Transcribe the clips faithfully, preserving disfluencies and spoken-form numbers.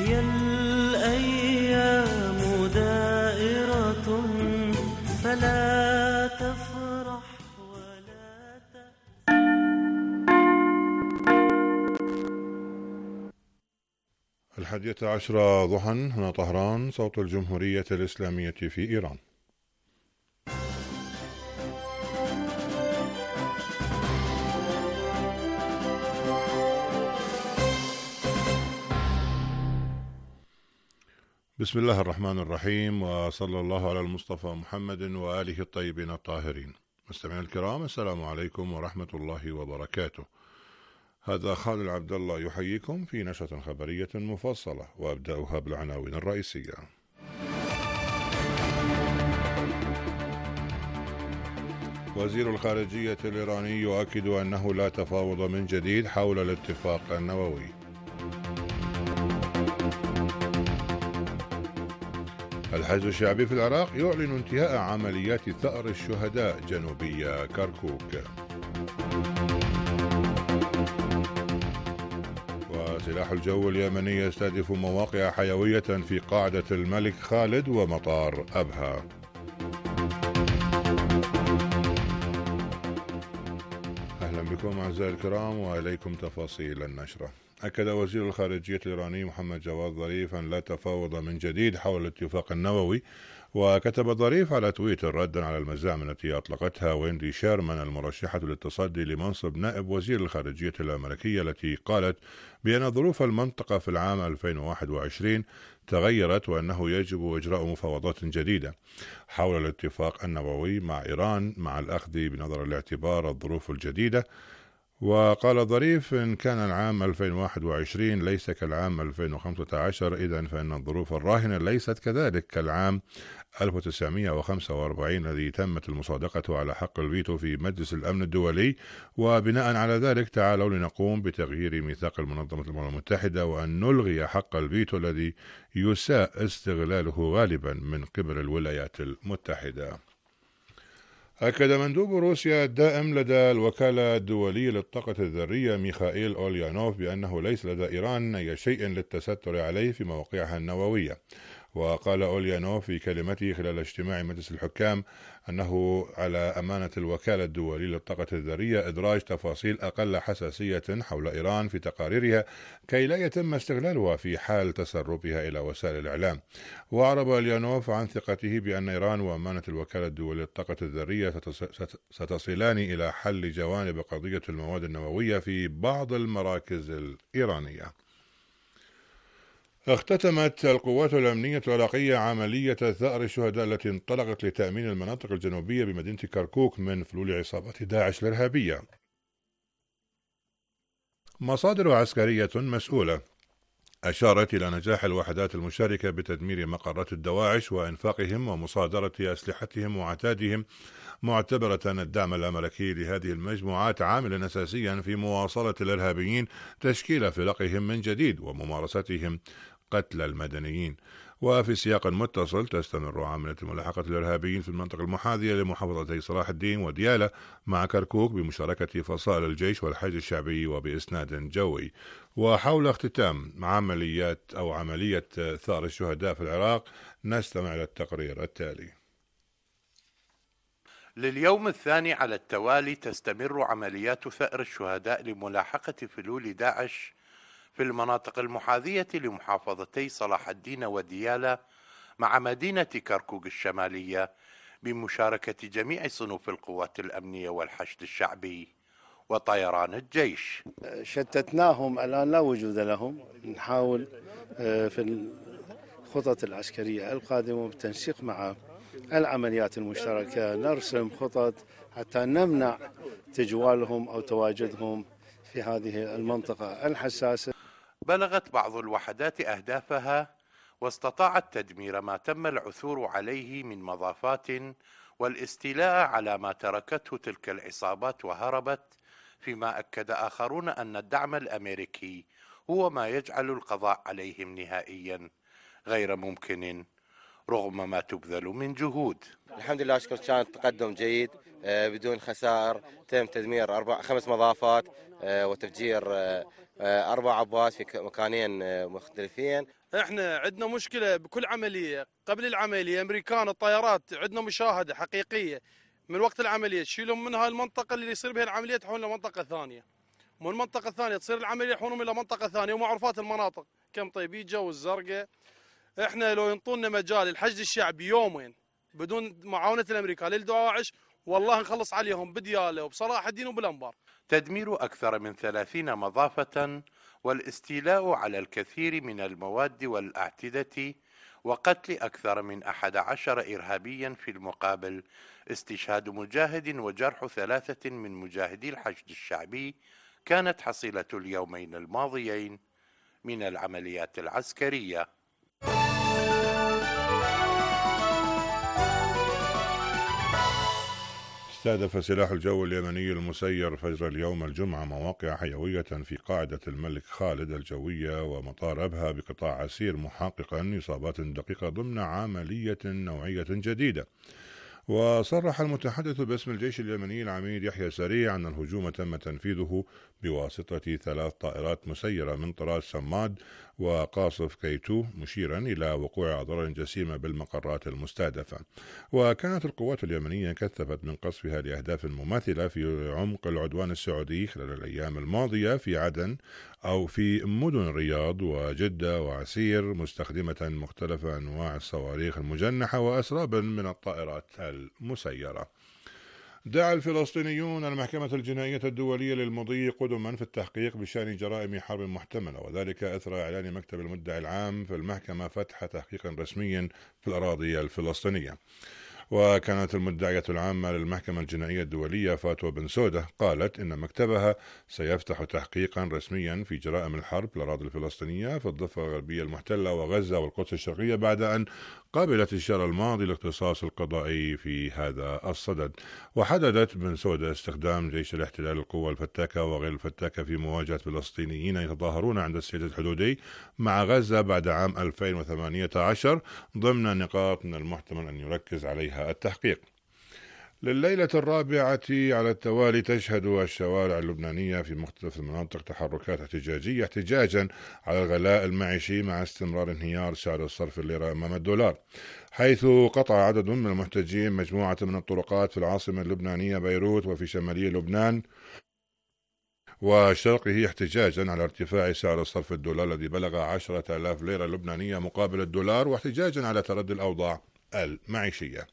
هي الأيام دائرة فلا تفرح ولا تأس. الحادية عشرة ضحى، هنا طهران، صوت الجمهورية الإسلامية في إيران. بسم الله الرحمن الرحيم، وصلى الله على المصطفى محمد وآله الطيبين الطاهرين. مستمعينا الكرام، السلام عليكم ورحمة الله وبركاته. هذا خالد عبد الله يحييكم في نشرة خبرية مفصلة، وأبدأها بالعناوين الرئيسية. وزير الخارجية الإيراني يؤكد أنه لا تفاوض من جديد حول الاتفاق النووي. الحشد الشعبي في العراق يعلن انتهاء عمليات ثأر الشهداء جنوبي كركوك. وسلاح الجو اليمني يستهدف مواقع حيوية في قاعدة الملك خالد ومطار أبها. أهلا بكم أعزائي الكرام، وإليكم تفاصيل النشرة. أكد وزير الخارجية الإيراني محمد جواد ظريف أن لا تفاوض من جديد حول الاتفاق النووي. وكتب ظريف على تويتر ردا على المزاعم التي أطلقتها ويندي شيرمان المرشحة للتصدي لمنصب نائب وزير الخارجية الأمريكية، التي قالت بأن ظروف المنطقة في العام ألفين وواحد وعشرين تغيرت، وأنه يجب إجراء مفاوضات جديدة حول الاتفاق النووي مع إيران مع الأخذ بنظر الاعتبار الظروف الجديدة. وقال ظريف: إن كان العام ألفين وواحد وعشرين ليس كالعام ألفين وخمسة عشر، إذن فإن الظروف الراهنة ليست كذلك كالعام ألف وتسعمائة وخمسة وأربعين الذي تمت المصادقة على حق الفيتو في مجلس الأمن الدولي. وبناء على ذلك تعالوا لنقوم بتغيير ميثاق المنظمة الأمم المتحدة، وأن نلغي حق الفيتو الذي يساء استغلاله غالبا من قبل الولايات المتحدة. أكد مندوب روسيا الدائم لدى الوكالة الدولية للطاقة الذرية ميخائيل أوليانوف بأنه ليس لدى إيران أي شيء للتستر عليه في مواقعها النووية. وقال أوليانوف في كلمته خلال اجتماع مجلس الحكام أنه على أمانة الوكالة الدولية للطاقة الذرية إدراج تفاصيل أقل حساسية حول إيران في تقاريرها كي لا يتم استغلالها في حال تسربها إلى وسائل الإعلام. وأعرب أوليانوف عن ثقته بأن إيران وأمانة الوكالة الدولية للطاقة الذرية ستصلان إلى حل جوانب قضية المواد النووية في بعض المراكز الإيرانية. اختتمت القوات الأمنية العراقية عملية ثأر الشهداء التي انطلقت لتأمين المناطق الجنوبية بمدينة كركوك من فلول عصابات داعش الإرهابية. مصادر عسكرية مسؤولة أشارت إلى نجاح الوحدات المشاركة بتدمير مقرات الدواعش وإنفاقهم ومصادرة أسلحتهم وعتادهم، معتبرة الدعم الأمريكي لهذه المجموعات عاملا أساسيا في مواصلة الإرهابيين تشكيل فرقهم من جديد وممارستهم قتل المدنيين. وفي سياق متصل تستمر عملية ملاحقة الإرهابيين في المنطقة المحاذية لمحافظتي صلاح الدين وديالى مع كركوك بمشاركة فصائل الجيش والحشد الشعبي وبإسناد جوي. وحول اختتام عمليات أو عملية ثأر الشهداء في العراق نستمع إلى التقرير التالي. لليوم الثاني على التوالي تستمر عمليات ثأر الشهداء لملاحقة فلول داعش في المناطق المحاذية لمحافظتي صلاح الدين وديالى مع مدينة كركوك الشمالية بمشاركة جميع صنوف القوات الأمنية والحشد الشعبي وطيران الجيش. شتتناهم الآن لا وجود لهم، نحاول في الخطط العسكرية القادمة بالتنسيق مع العمليات المشتركة نرسم خطط حتى نمنع تجوالهم أو تواجدهم في هذه المنطقة الحساسة. بلغت بعض الوحدات أهدافها واستطاعت تدمير ما تم العثور عليه من مضافات والاستيلاء على ما تركته تلك العصابات وهربت، فيما أكد آخرون أن الدعم الأمريكي هو ما يجعل القضاء عليهم نهائيا غير ممكن رغم ما تبذل من جهود. الحمد لله أشكر، كان تقدم جيد بدون خسائر، تم تدمير أربع خمس مضافات وتفجير أربع عبوات في مكانين مختلفين. احنا عندنا مشكله بكل عمليه. قبل العمليه امريكان الطيارات عندنا مشاهده حقيقيه من وقت العمليه تشيلهم من هاي المنطقه اللي يصير بها العمليه تحولون لمنطقه ثانيه، من المنطقه الثانيه تصير العمليه يحولون الى منطقه ثانيه، ومعروفات المناطق كم طيبيجه والزرقاء. احنا لو ينطونا مجال الحشد الشعبي يومين بدون معاونه الامريكان للدواعش والله نخلص عليهم بدياله وبصلاح الدين وبالانبار. تدمير أكثر من ثلاثين مضافة والاستيلاء على الكثير من المواد والأعتدة وقتل أكثر من أحد عشر إرهابيا في المقابل، استشهاد مجاهد وجرح ثلاثة من مجاهدي الحشد الشعبي كانت حصيلة اليومين الماضيين من العمليات العسكرية. استهدف سلاح الجو اليمني المسير فجر اليوم الجمعة مواقع حيوية في قاعدة الملك خالد الجوية ومطار أبها بقطاع عسير، محققا إصابات دقيقة ضمن عملية نوعية جديدة. وصرح المتحدث باسم الجيش اليمني العميد يحيى سريع أن الهجوم تم تنفيذه بواسطة ثلاث طائرات مسيرة من طراز سماد وقاصف كيتو، مشيرا إلى وقوع أضرار جسيمة بالمقرات المستهدفة. وكانت القوات اليمنية كثفت من قصفها لأهداف مماثلة في عمق العدوان السعودي خلال الأيام الماضية في عدن أو في مدن الرياض وجدة وعسير، مستخدمة مختلف أنواع الصواريخ المجنحة وأسرابا من الطائرات المسيرة. دعا الفلسطينيون المحكمة الجنائية الدولية للمضي قدما في التحقيق بشأن جرائم حرب محتملة، وذلك أثر إعلان مكتب المدعي العام في المحكمة فتح تحقيق رسمي في الأراضي الفلسطينية. وكانت المدعية العامة للمحكمة الجنائية الدولية فاتوى بن سودة قالت إن مكتبها سيفتح تحقيقا رسميا في جرائم الحرب في الأراضي الفلسطينية في الضفة الغربية المحتلة وغزة والقدس الشرقية بعد أن قابلت الشهر الماضي الاختصاص القضائي في هذا الصدد. وحددت بن سودة استخدام جيش الاحتلال القوى الفتاكة وغير الفتاكة في مواجهة فلسطينيين يتظاهرون عند السيد الحدودي مع غزة بعد عام ألفين وثمانية عشر ضمن نقاط من المحتمل أن يركز عليها التحقيق. لليلة الرابعة على التوالي تشهد الشوارع اللبنانية في مختلف المناطق تحركات احتجاجية احتجاجا على الغلاء المعيشي مع استمرار انهيار سعر الصرف الليرة أمام الدولار، حيث قطع عدد من المحتجين مجموعة من الطرقات في العاصمة اللبنانية بيروت وفي شمالي لبنان وشرقه احتجاجا على ارتفاع سعر الصرف الدولار الذي بلغ عشرة آلاف ليرة لبنانية مقابل الدولار، واحتجاجا على تردي الأوضاع المعيشية.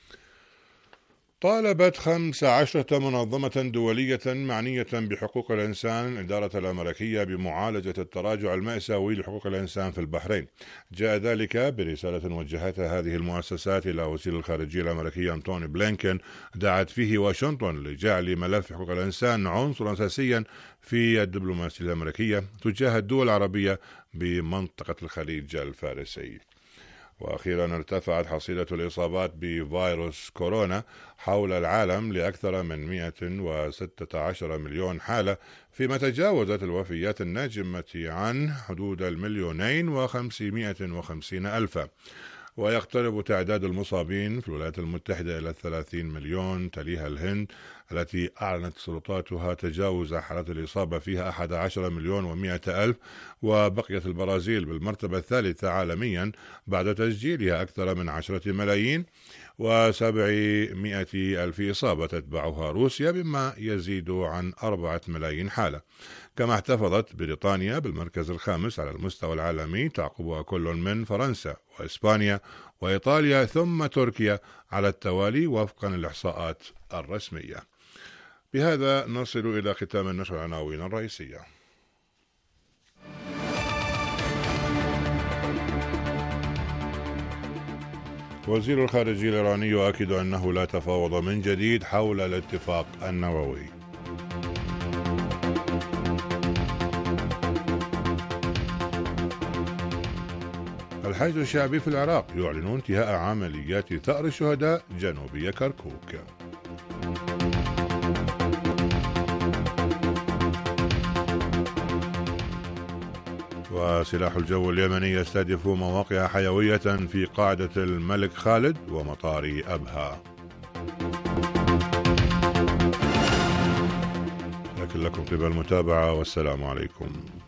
طالبت خمس عشرة منظمة دولية معنية بحقوق الإنسان الإدارة الأمريكية بمعالجة التراجع المأساوي لحقوق الإنسان في البحرين. جاء ذلك برسالة وجهتها هذه المؤسسات إلى وزير الخارجية الأمريكي أنتوني بلينكن، دعت فيه واشنطن لجعل ملف حقوق الإنسان عنصرا أساسيا في الدبلوماسية الأمريكية تجاه الدول العربية بمنطقة الخليج الفارسي. وأخيرا ارتفعت حصيلة الإصابات بفيروس كورونا حول العالم لأكثر من مئة وستة عشر مليون حالة، فيما تجاوزت الوفيات الناجمة عن حدود المليونين وخمسمائة وخمسين ألفا. ويقترب تعداد المصابين في الولايات المتحدة إلى ثلاثين مليون، تليها الهند التي أعلنت سلطاتها تجاوز حالات الإصابة فيها أحد عشر مليون ومئة ألف، وبقيت البرازيل بالمرتبة الثالثة عالميا بعد تسجيلها أكثر من عشرة ملايين وسبعمائة ألف إصابة، تتبعها روسيا بما يزيد عن أربعة ملايين حالة. كما احتفظت بريطانيا بالمركز الخامس على المستوى العالمي، تعقبها كل من فرنسا وإسبانيا وإيطاليا ثم تركيا على التوالي وفقا للإحصاءات الرسمية. بهذا نصل إلى ختام النشر العناوين الرئيسية. وزير الخارجية الإيراني يؤكد أنه لا تفاوض من جديد حول الاتفاق النووي. الحشد الشعبي في العراق يعلن انتهاء عمليات ثأر الشهداء جنوبي كركوك. وسلاح الجو اليمني يستهدف مواقع حيوية في قاعدة الملك خالد ومطار أبها. شاكر لكم طيب المتابعة، والسلام عليكم.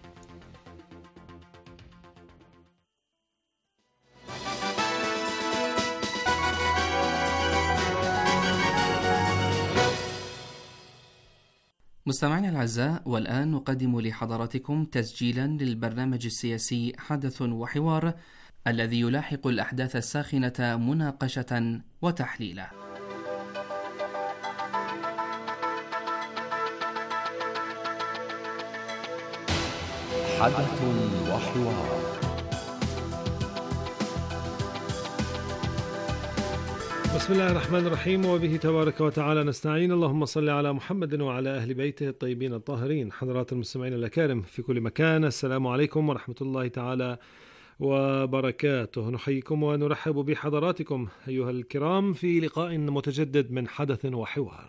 مستمعينا الأعزاء، والآن نقدم لحضراتكم تسجيلا للبرنامج السياسي حدث وحوار الذي يلاحق الأحداث الساخنة مناقشة وتحليلا. حدث وحوار. بسم الله الرحمن الرحيم، وبه تبارك وتعالى نستعين. اللهم صل على محمد وعلى أهل بيته الطيبين الطاهرين. حضرات المستمعين الأكارم في كل مكان، السلام عليكم ورحمة الله تعالى وبركاته. نحييكم ونرحب بحضراتكم أيها الكرام في لقاء متجدد من حدث وحوار.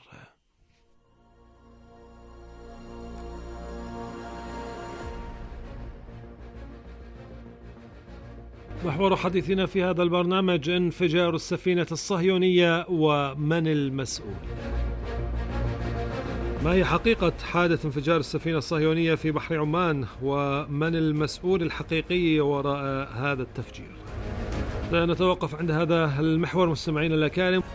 محور حديثنا في هذا البرنامج انفجار السفينة الصهيونية ومن المسؤول. ما هي حقيقة حادث انفجار السفينة الصهيونية في بحر عمان، ومن المسؤول الحقيقي وراء هذا التفجير؟ نتوقف عند هذا المحور مستمعين الأكارم.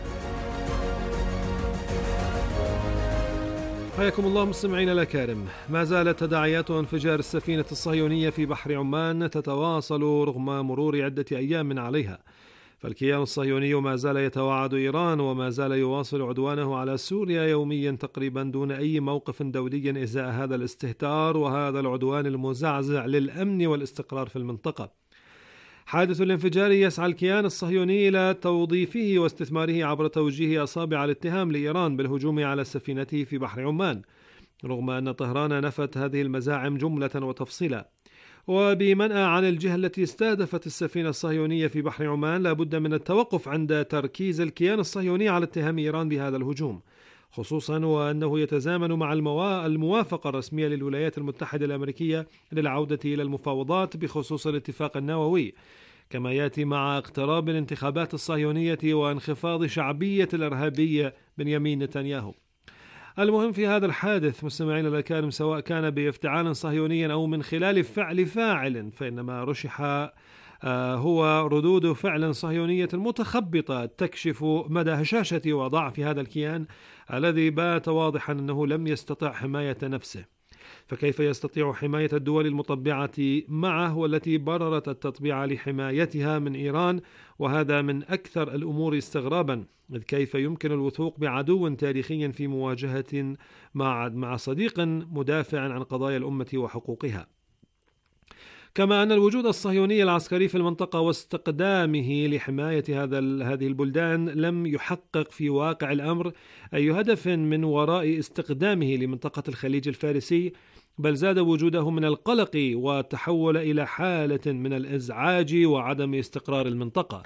حياكم الله مستمعين الأكارم. ما زالت تداعيات انفجار السفينة الصهيونية في بحر عمان تتواصل رغم مرور عدة أيام عليها، فالكيان الصهيوني ما زال يتوعد إيران وما زال يواصل عدوانه على سوريا يوميا تقريبا دون أي موقف دولي إزاء هذا الاستهتار وهذا العدوان المزعزع للأمن والاستقرار في المنطقة. حادث الانفجار يسعى الكيان الصهيوني إلى توظيفه واستثماره عبر توجيه أصابع الاتهام لإيران بالهجوم على سفينته في بحر عمان، رغم أن طهران نفت هذه المزاعم جملة وتفصيلا. وبمنأى عن الجهة التي استهدفت السفينة الصهيونية في بحر عمان، لا بد من التوقف عند تركيز الكيان الصهيوني على اتهام إيران بهذا الهجوم، خصوصا وأنه يتزامن مع الموافقة الرسمية للولايات المتحدة الأمريكية للعودة إلى المفاوضات بخصوص الاتفاق النووي، كما يأتي مع اقتراب الانتخابات الصهيونية وانخفاض شعبية الإرهابي بنيامين نتنياهو. المهم في هذا الحادث مستمعين الأكارم، سواء كان بافتعال صهيوني أو من خلال فعل فاعل، فإنما رشح هو ردود فعل صهيونية متخبطة تكشف مدى هشاشة وضعف هذا الكيان الذي بات واضحا أنه لم يستطع حماية نفسه. فكيف يستطيع حماية الدول المطبعة معه والتي بررت التطبيع لحمايتها من إيران؟ وهذا من أكثر الأمور استغرابا، إذ كيف يمكن الوثوق بعدو تاريخي في مواجهة مع مع صديق مدافع عن قضايا الأمة وحقوقها؟ كما أن الوجود الصهيوني العسكري في المنطقة واستقدامه لحماية هذا هذه البلدان لم يحقق في واقع الأمر أي هدف من وراء استقدامه لمنطقة الخليج الفارسي، بل زاد وجوده من القلق وتحول إلى حالة من الإزعاج وعدم استقرار المنطقة.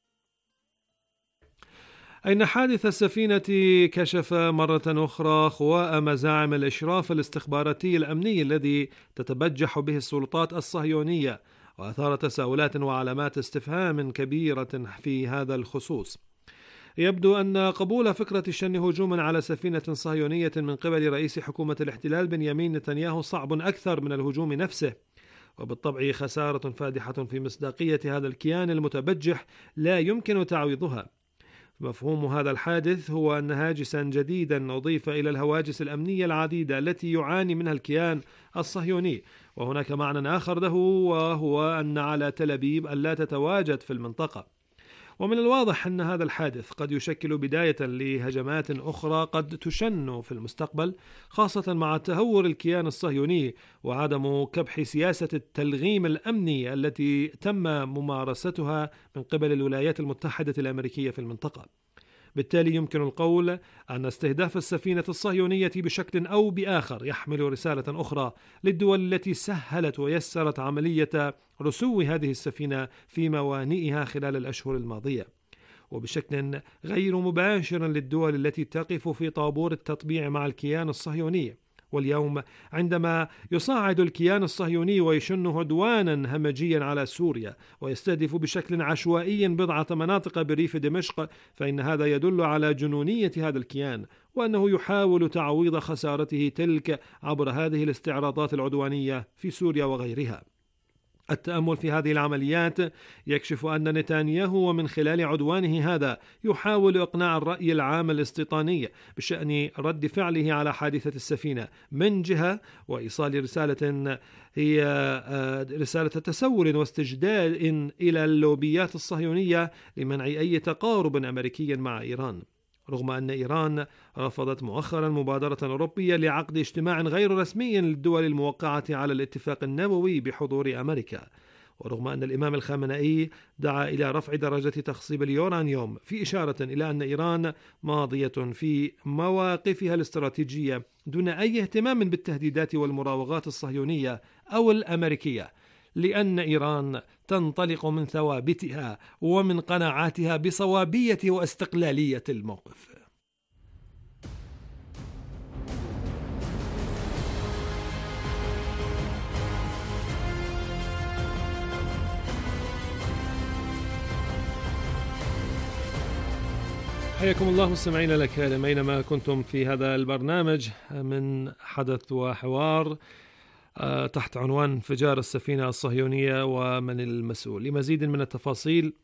أين حادث السفينة كشف مرة أخرى خواء مزاعم الإشراف الاستخباراتي الأمني الذي تتبجح به السلطات الصهيونية، وأثار تساؤلات وعلامات استفهام كبيرة في هذا الخصوص. يبدو أن قبول فكرة شن هجوم على سفينة صهيونية من قبل رئيس حكومة الاحتلال بنيامين نتنياهو صعب أكثر من الهجوم نفسه، وبالطبع خسارة فادحة في مصداقية هذا الكيان المتبجح لا يمكن تعويضها. مفهوم هذا الحادث هو أن هاجسا جديدا أضيف إلى الهواجس الأمنية العديدة التي يعاني منها الكيان الصهيوني، وهناك معنى آخر له، وهو أن على تل أبيب ألا تتواجد في المنطقة. ومن الواضح أن هذا الحادث قد يشكل بداية لهجمات أخرى قد تشن في المستقبل، خاصة مع تهور الكيان الصهيوني وعدم كبح سياسة التلغيم الأمني التي تم ممارستها من قبل الولايات المتحدة الأمريكية في المنطقة. بالتالي يمكن القول أن استهداف السفينة الصهيونية بشكل أو بآخر يحمل رسالة أخرى للدول التي سهلت ويسرت عملية رسو هذه السفينة في موانئها خلال الأشهر الماضية، وبشكل غير مباشر للدول التي تقف في طابور التطبيع مع الكيان الصهيوني، واليوم عندما يصعد الكيان الصهيوني ويشن عدوانا همجيا على سوريا ويستهدف بشكل عشوائي بضعة مناطق بريف دمشق، فإن هذا يدل على جنونية هذا الكيان، وأنه يحاول تعويض خسارته تلك عبر هذه الاستعراضات العدوانية في سوريا وغيرها. التأمل في هذه العمليات يكشف أن نتنياهو ومن خلال عدوانه هذا يحاول إقناع الرأي العام الاستيطاني بشأن رد فعله على حادثة السفينة من جهة، وإيصال رسالة هي رسالة تسول واستجداد إلى اللوبيات الصهيونية لمنع أي تقارب أمريكي مع إيران، رغم أن إيران رفضت مؤخرا مبادرة أوروبية لعقد اجتماع غير رسمي للدول الموقعة على الاتفاق النووي بحضور أمريكا، ورغم أن الإمام الخامنئي دعا إلى رفع درجة تخصيب اليورانيوم في إشارة إلى أن إيران ماضية في مواقفها الاستراتيجية دون أي اهتمام بالتهديدات والمراوغات الصهيونية أو الأمريكية، لأن إيران تنطلق من ثوابتها ومن قناعاتها بصوابية واستقلالية الموقف. حياكم الله مستمعينا الأكارم أينما كنتم في هذا البرنامج من حدث وحوار تحت عنوان انفجار السفينة الصهيونية ومن المسؤول. لمزيد من التفاصيل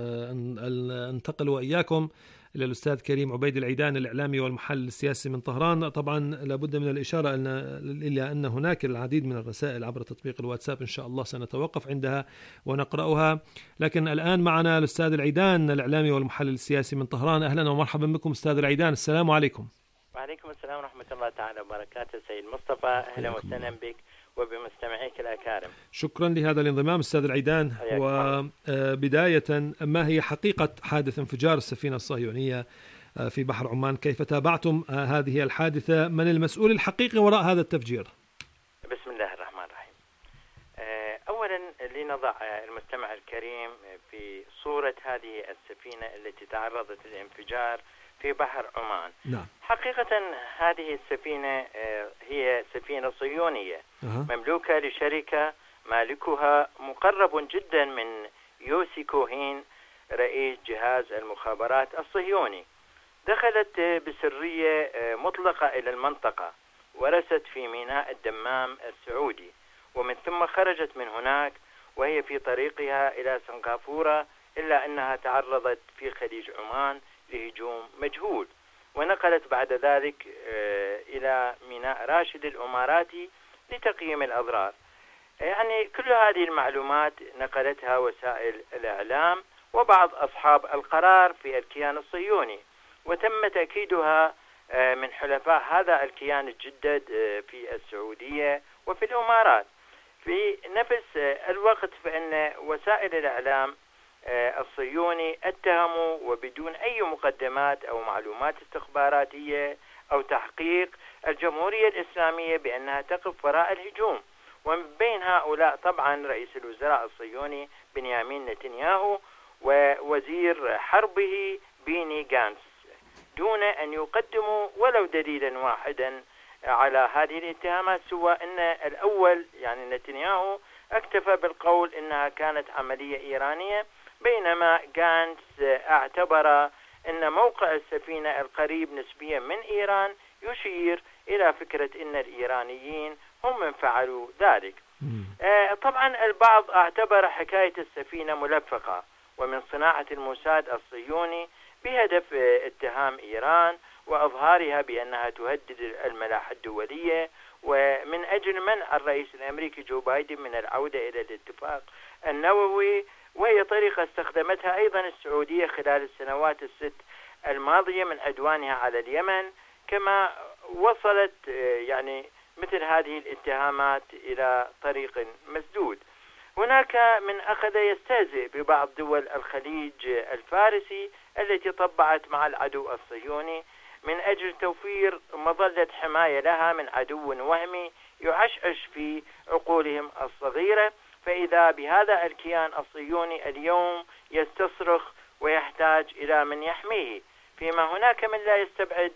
انتقل وإياكم إلى الأستاذ كريم عبيد العيدان الإعلامي والمحلل السياسي من طهران. طبعا لابد من الإشارة إلى أن هناك العديد من الرسائل عبر تطبيق الواتساب، إن شاء الله سنتوقف عندها ونقرأها، لكن الآن معنا الأستاذ العيدان الإعلامي والمحلل السياسي من طهران. أهلا ومرحبا بكم أستاذ العيدان، السلام عليكم. وعليكم السلام ورحمة الله تعالى وبركاته سيد مصطفى، أهلا وسهلا بك وبمستمعيك الأكارم. شكرا لهذا الانضمام أستاذ العيدان. وبداية، ما هي حقيقة حادث انفجار السفينة الصهيونية في بحر عمان؟ كيف تابعتم هذه الحادثة؟ من المسؤول الحقيقي وراء هذا التفجير؟ بسم الله الرحمن الرحيم. أولا لنضع المستمع الكريم في صورة هذه السفينة التي تعرضت للانفجار في بحر عمان. نعم. حقيقة هذه السفينة هي سفينة صهيونية أه. مملوكة لشركة مالكها مقرب جدا من يوسي كوهين رئيس جهاز المخابرات الصهيوني. دخلت بسرية مطلقة إلى المنطقة ورست في ميناء الدمام السعودي، ومن ثم خرجت من هناك وهي في طريقها إلى سنغافورة، إلا أنها تعرضت في خليج عمان لهجوم مجهول، ونقلت بعد ذلك إلى ميناء راشد الأماراتي لتقييم الأضرار. يعني كل هذه المعلومات نقلتها وسائل الإعلام وبعض أصحاب القرار في الكيان الصهيوني، وتم تأكيدها من حلفاء هذا الكيان الجدد في السعودية وفي الإمارات. في نفس الوقت فإن وسائل الإعلام الصهيوني اتهموا وبدون أي مقدمات أو معلومات استخباراتية أو تحقيق الجمهورية الإسلامية بأنها تقف وراء الهجوم، ومن بين هؤلاء طبعا رئيس الوزراء الصهيوني بنيامين نتنياهو ووزير حربه بيني غانتس، دون أن يقدموا ولو دليلا واحدا على هذه الاتهامات، سوى أن الأول يعني نتنياهو اكتفى بالقول إنها كانت عملية إيرانية، بينما غانتس اعتبر أن موقع السفينة القريب نسبيا من إيران يشير إلى فكرة أن الإيرانيين هم من فعلوا ذلك. آه طبعا البعض اعتبر حكاية السفينة ملفقة ومن صناعة الموساد الصهيوني بهدف اتهام إيران وأظهارها بأنها تهدد الملاحة الدولية، ومن أجل منع الرئيس الأمريكي جو بايدن من العودة إلى الاتفاق النووي، وهي طريقة استخدمتها أيضا السعودية خلال السنوات الست الماضية من عدوانها على اليمن، كما وصلت يعني مثل هذه الاتهامات إلى طريق مسدود. هناك من أخذ يستهزئ ببعض دول الخليج الفارسي التي طبعت مع العدو الصهيوني من أجل توفير مظلة حماية لها من عدو وهمي يعشعش في عقولهم الصغيرة، فإذا بهذا الكيان الصهيوني اليوم يستصرخ ويحتاج إلى من يحميه، فيما هناك من لا يستبعد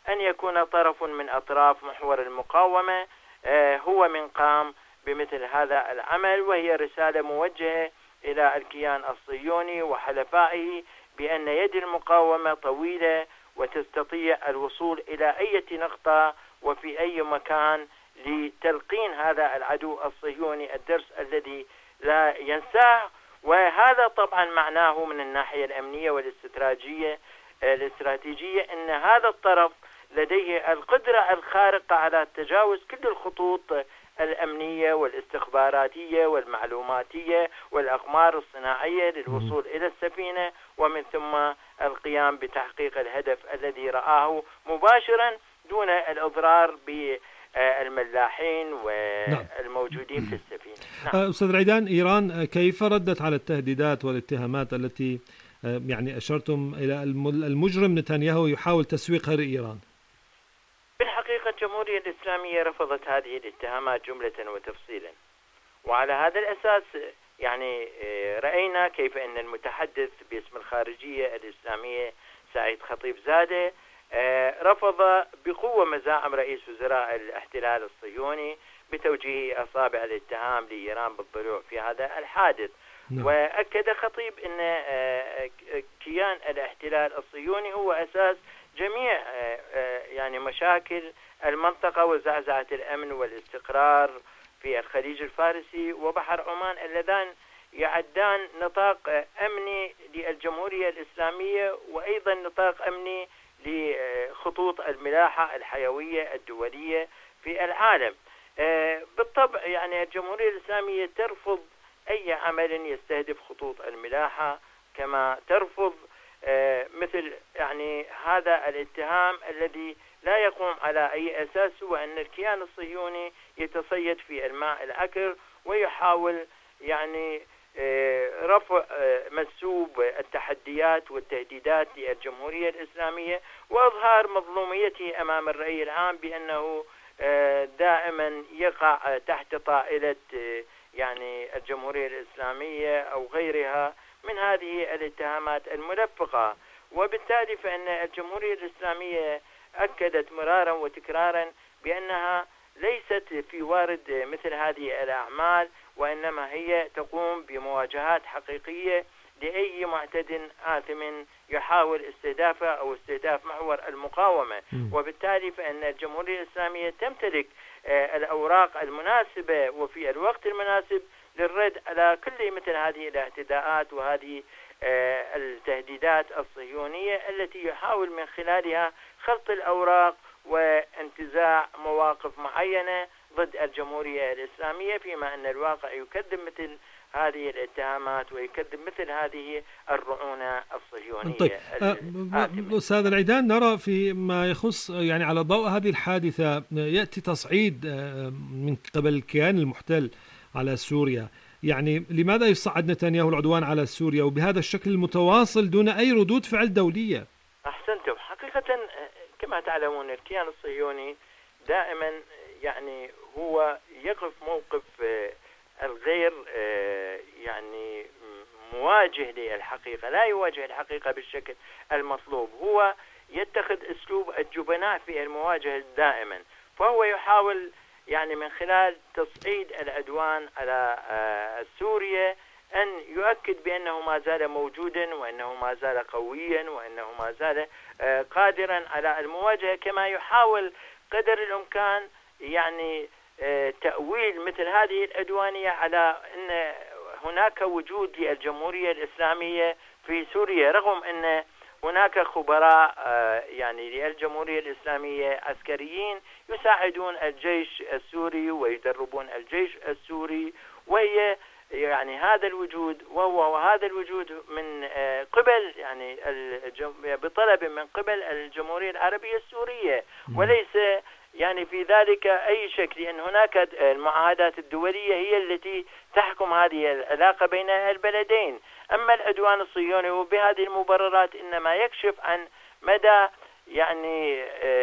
أن يكون طرف من أطراف محور المقاومة هو من قام بمثل هذا العمل، وهي رسالة موجهة إلى الكيان الصهيوني وحلفائه بأن يد المقاومة طويلة وتستطيع الوصول إلى أي نقطة وفي أي مكان لتلقين هذا العدو الصهيوني الدرس الذي لا ينساه. وهذا طبعا معناه من الناحية الأمنية والاستراتيجية الاستراتيجية أن هذا الطرف لديه القدرة الخارقة على تجاوز كل الخطوط الأمنية والاستخباراتية والمعلوماتية والأقمار الصناعية للوصول إلى السفينة، ومن ثم القيام بتحقيق الهدف الذي رآه مباشرا دون الإضرار بالملاحين والموجودين في السفينة. نعم. أستاذ العيدان، إيران كيف ردت على التهديدات والاتهامات التي يعني أشرتم إلى المجرم نتنياهو يحاول تسويقها لإيران؟ بالحقيقة الجمهورية الإسلامية رفضت هذه الاتهامات جملة وتفصيلا، وعلى هذا الأساس يعني رأينا كيف أن المتحدث باسم الخارجية الإسلامية سعيد خطيب زادة رفض بقوة مزاعم رئيس وزراء الاحتلال الصهيوني بتوجيه أصابع الاتهام لإيران بالضلوع في هذا الحادث. نعم. وأكد خطيب أن كيان الاحتلال الصهيوني هو أساس جميع يعني مشاكل المنطقة وزعزعة الأمن والاستقرار في الخليج الفارسي وبحر عمان اللذان يعدان نطاق أمني للجمهورية الإسلامية وأيضا نطاق أمني لخطوط الملاحة الحيوية الدولية في العالم. بالطبع يعني الجمهورية الإسلامية ترفض أي عمل يستهدف خطوط الملاحة، كما ترفض مثل يعني هذا الاتهام الذي لا يقوم على أي أساس، هو أن الكيان الصهيوني يتصيد في الماء العكر ويحاول يعني رفع منسوب التحديات والتهديدات للجمهورية الإسلامية وإظهار مظلوميته أمام الرأي العام بأنه دائما يقع تحت طائلة يعني الجمهورية الإسلامية أو غيرها من هذه الاتهامات الملفقة. وبالتالي فإن الجمهورية الإسلامية أكدت مرارا وتكرارا بأنها ليست في وارد مثل هذه الأعمال، وإنما هي تقوم بمواجهات حقيقية لأي معتد آثم يحاول استهدافه أو استهداف محور المقاومة. وبالتالي فإن الجمهورية الإسلامية تمتلك الأوراق المناسبة وفي الوقت المناسب للرد على كل مثل هذه الاعتداءات وهذه التهديدات الصهيونية التي يحاول من خلالها خلط الأوراق وانتزاع مواقف معينة ضد الجمهورية الإسلامية، فيما أن الواقع يكذب مثل هذه الاتهامات ويكذب مثل هذه الرعونة الصهيونية. طيب أستاذ العيدان، نرى في ما يخص يعني على ضوء هذه الحادثة يأتي تصعيد من قبل الكيان المحتل على سوريا، يعني لماذا يصعد نتنياهو العدوان على سوريا وبهذا الشكل المتواصل دون أي ردود فعل دولية؟ أحسنتم. حقيقة كما تعلمون الكيان الصهيوني دائما يعني هو يقف موقف الغير يعني مواجه للحقيقة، لا يواجه الحقيقة بالشكل المطلوب، هو يتخذ أسلوب الجبناء في المواجهة دائما، فهو يحاول يعني من خلال تصعيد العدوان على سوريا أن يؤكد بأنه ما زال موجودا وأنه ما زال قويا وأنه ما زال قادرا على المواجهة، كما يحاول قدر الإمكان يعني تأويل مثل هذه العدوانية على أن هناك وجود للجمهورية الإسلامية في سوريا، رغم أن هناك خبراء يعني للجمهورية الإسلامية عسكريين يساعدون الجيش السوري ويدربون الجيش السوري، وهي يعني هذا الوجود وهو هذا الوجود من قبل يعني بطلب من قبل الجمهورية العربية السورية، وليس يعني في ذلك أي شك، لأن هناك المعاهدات الدولية هي التي تحكم هذه العلاقة بين البلدين. أما العدوان الصهيوني وبهذه المبررات إنما يكشف عن مدى يعني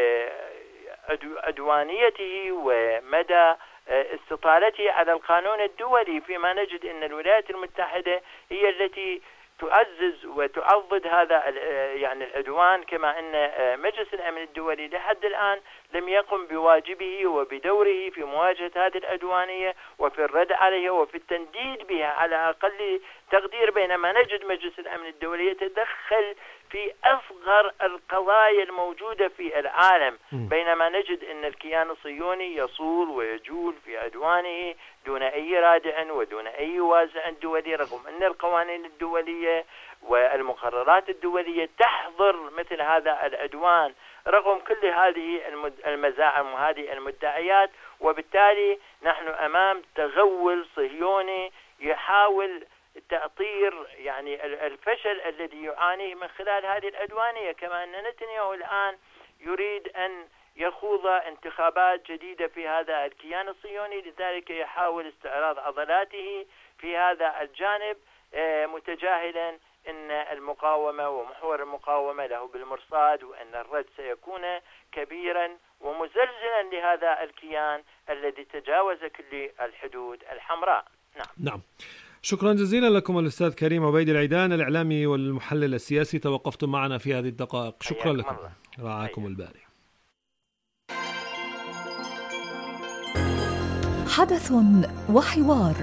عدوانيته ومدى استطالته على القانون الدولي، فيما نجد أن الولايات المتحدة هي التي تؤزز وتعضد هذا يعني العدوان، كما أن مجلس الأمن الدولي لحد الآن لم يقم بواجبه وبدوره في مواجهة هذه العدوانية وفي الرد عليها وفي التنديد بها على أقل تقدير، بينما نجد مجلس الأمن الدولي يتدخل في أصغر القضايا الموجودة في العالم، بينما نجد أن الكيان الصهيوني يصول ويجول في عدوانه دون أي رادع ودون أي وازع دولي، رغم أن القوانين الدولية والمقررات الدولية تحظر مثل هذا العدوان رغم كل هذه المزاعم وهذه المدعيات. وبالتالي نحن أمام تغول صهيوني يحاول تأطير يعني الفشل الذي يعانيه من خلال هذه العدوانية، كما أن نتنياهو الآن يريد أن يخوض انتخابات جديدة في هذا الكيان الصهيوني، لذلك يحاول استعراض عضلاته في هذا الجانب متجاهلا أن المقاومة ومحور المقاومة له بالمرصاد، وأن الرد سيكون كبيرا ومزلزلا لهذا الكيان الذي تجاوز كل الحدود الحمراء. نعم. نعم. شكرا جزيلا لكم الأستاذ كريم عبيد العيدان، الإعلامي والمحلل السياسي، توقفتم معنا في هذه الدقائق. شكرا لكم. رعاكم الباري. حدث وحوار،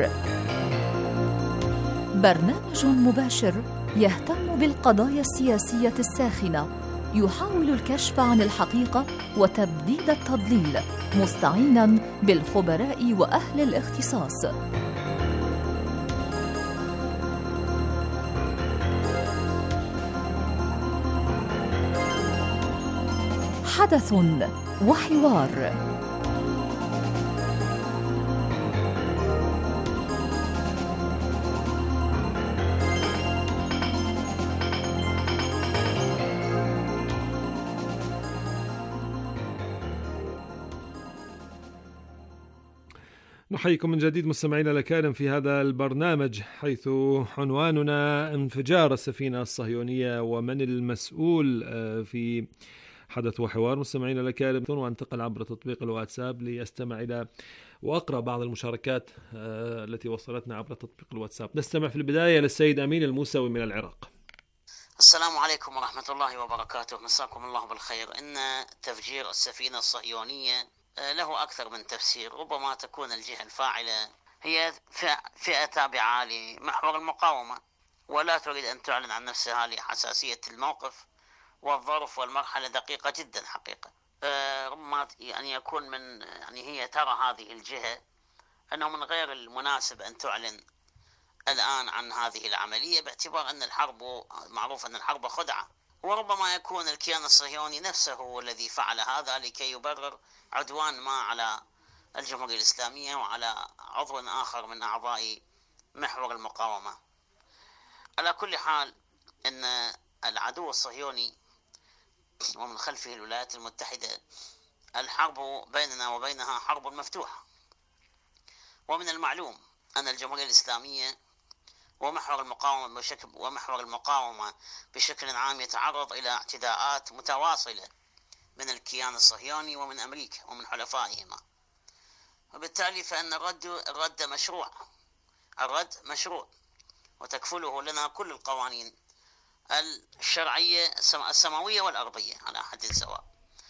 برنامج مباشر يهتم بالقضايا السياسية الساخنة، يحاول الكشف عن الحقيقة وتبديد التضليل، مستعينا بالخبراء وأهل الاختصاص. حدث وحوار. نحييكم من جديد مستمعينا الأكارم في هذا البرنامج، حيث عنواننا انفجار السفينة الصهيونية ومن المسؤول في حدث وحوار. مستمعينا الأكارم، وانتقل عبر تطبيق الواتساب ليستمع إلى وأقرأ بعض المشاركات التي وصلتنا عبر تطبيق الواتساب. نستمع في البداية للسيد أمين الموسوي من العراق. السلام عليكم ورحمة الله وبركاته، مساكم الله بالخير. إن تفجير السفينة الصهيونية له أكثر من تفسير، ربما تكون الجهة الفاعلة هي فئة تابعة لمحور المقاومة ولا تريد أن تعلن عن نفسها لحساسية الموقف والظرف والمرحلة دقيقة جدا حقيقة. ربما يعني يكون من يعني هي ترى هذه الجهة أنه من غير المناسب أن تعلن الآن عن هذه العملية، باعتبار أن الحرب معروف أن الحرب خدعة، وربما يكون الكيان الصهيوني نفسه هو الذي فعل هذا لكي يبرر عدوان ما على الجمهورية الإسلامية وعلى عضو آخر من أعضاء محور المقاومة. على كل حال أن العدو الصهيوني ومن خلفه الولايات المتحدة، الحرب بيننا وبينها حرب مفتوحة، ومن المعلوم أن الجمهورية الإسلامية ومحور المقاومة بشكل ومحور المقاومة بشكل عام يتعرض إلى اعتداءات متواصلة من الكيان الصهيوني ومن أمريكا ومن حلفائهما، وبالتالي فإن الرد الرد مشروع الرد مشروع وتكفله لنا كل القوانين الشرعية السماوية والأرضية على حد سواء.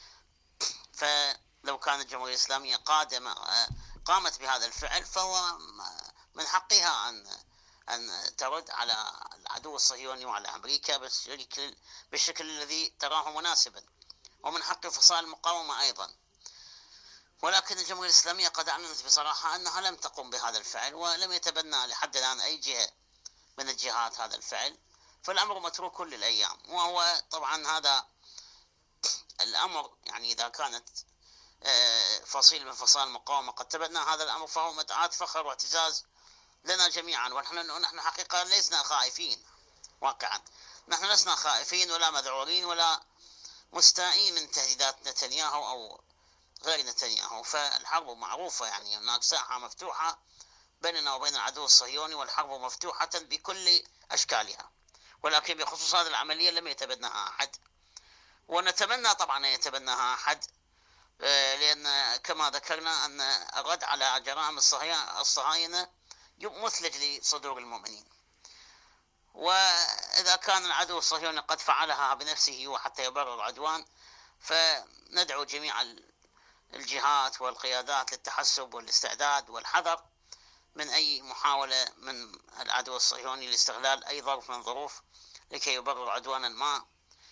فلو كانت الجمهورية الإسلامية قادمة قامت بهذا الفعل، فهو من حقها أن أن ترد على العدو الصهيوني وعلى أمريكا بالشكل, بالشكل الذي تراه مناسبا، ومن حق فصائل المقاومة أيضا. ولكن الجمهورية الإسلامية قد أعلنت بصراحة أنها لم تقم بهذا الفعل ولم يتبنى لحد الآن أي جهة من الجهات هذا الفعل، فالأمر متروك للأيام. وهو طبعا هذا الأمر يعني إذا كانت فصيل من فصائل المقاومة قد تبنى هذا الأمر فهو مدعاة فخر واعتزاز لنا جميعا، ونحن نحن حقيقة لسنا خائفين واقعا، نحن لسنا خائفين ولا مذعورين ولا مستائين من تهديدات نتنياهو أو غير نتنياهو. فالحرب معروفة، يعني هناك ساحة مفتوحة بيننا وبين العدو الصهيوني، والحرب مفتوحة بكل أشكالها، ولكن بخصوص هذه العملية لم يتبناها أحد، ونتمنى طبعا أن يتبناها أحد، لأن كما ذكرنا أن الرد على جرائم الصهاينة مثلج لصدور المؤمنين. وإذا كان العدو الصهيوني قد فعلها بنفسه وحتى يبرر عدوان، فندعو جميع الجهات والقيادات للتحسب والاستعداد والحذر من أي محاولة من العدو الصهيوني لاستغلال أي ظرف من ظروف لكي يبرر عدوانا ما،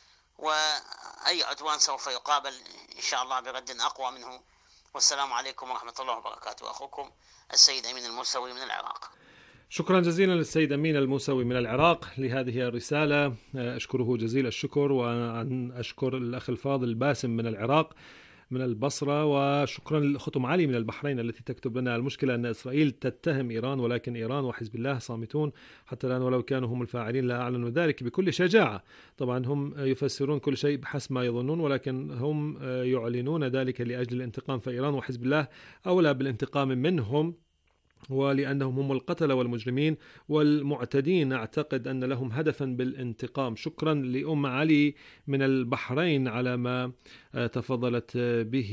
وأي عدوان سوف يقابل إن شاء الله برد أقوى منه. والسلام عليكم ورحمة الله وبركاته. أخوكم السيد أمين الموسوي من العراق. شكرا جزيلا للسيد أمين الموسوي من العراق لهذه الرسالة، أشكره جزيل الشكر، وأن أشكر الأخ الفاضل باسم من العراق من البصرة، وشكرا للأخت أم علي من البحرين التي تكتب لنا: المشكلة أن إسرائيل تتهم إيران، ولكن إيران وحزب الله صامتون حتى الآن، ولو كانوا هم الفاعلين لا أعلنوا ذلك بكل شجاعة. طبعا هم يفسرون كل شيء بحسب ما يظنون، ولكن هم يعلنون ذلك لأجل الانتقام، فإيران وحزب الله أولى بالانتقام منهم، ولأنهم هم القتلة والمجرمين والمعتدين. أعتقد أن لهم هدفا بالانتقام. شكرا لأم علي من البحرين على ما تفضلت به.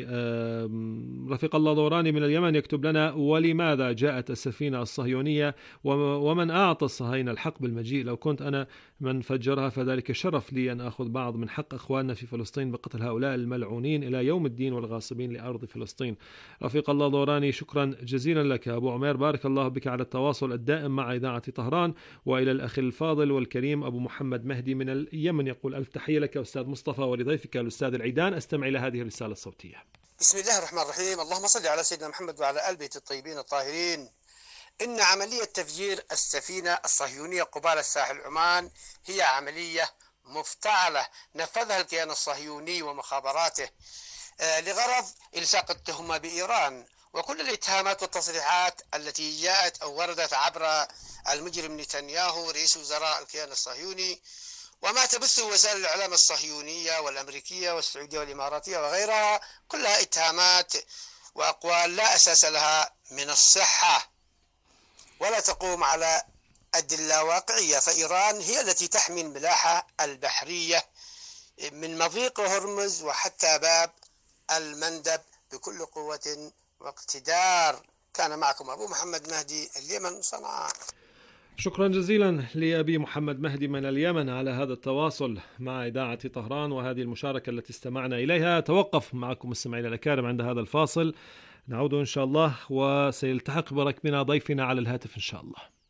رفيق الله دوراني من اليمن يكتب لنا: ولماذا جاءت السفينة الصهيونية ومن أعطى الصهاينة الحق بالمجيء؟ لو كنت أنا من فجرها فذلك شرف لي أن أخذ بعض من حق أخواننا في فلسطين بقتل هؤلاء الملعونين إلى يوم الدين والغاصبين لأرض فلسطين. رفيق الله دوراني شكرا جزيلا لك أبو عمير، بارك الله بك على التواصل الدائم مع إذاعة طهران. وإلى الأخ الفاضل والكريم أبو محمد مهدي من اليمن يقول: ألف تحية لك أستاذ مصطفى ولضيفك الأستاذ العيدان. أستمع إلى هذه الرسالة الصوتية. بسم الله الرحمن الرحيم. اللهم صل على سيدنا محمد وعلى آل بيت الطيبين الطاهرين. إن عملية تفجير السفينة الصهيونية قبال الساحل عمان هي عملية مفتعلة نفذها الكيان الصهيوني ومخابراته لغرض إلصاق التهمة بإيران، وكل الاتهامات والتصريحات التي جاءت أو وردت عبر المجرم نتنياهو رئيس وزراء الكيان الصهيوني وما تبثه وسائل الإعلام الصهيونية والأمريكية والسعودية والإماراتية وغيرها، كلها اتهامات وأقوال لا أساس لها من الصحة ولا تقوم على أدلة واقعية. فإيران هي التي تحمي الملاحة البحرية من مضيق هرمز وحتى باب المندب بكل قوة واقتدار. كان معكم أبو محمد مهدي، اليمن، صنعاء. شكرا جزيلا لأبي محمد مهدي من اليمن على هذا التواصل مع إذاعة طهران وهذه المشاركة التي استمعنا إليها. توقف معكم مستمعينا الأكارم عند هذا الفاصل، نعود إن شاء الله وسيلتحق بركبنا ضيفنا على الهاتف إن شاء الله.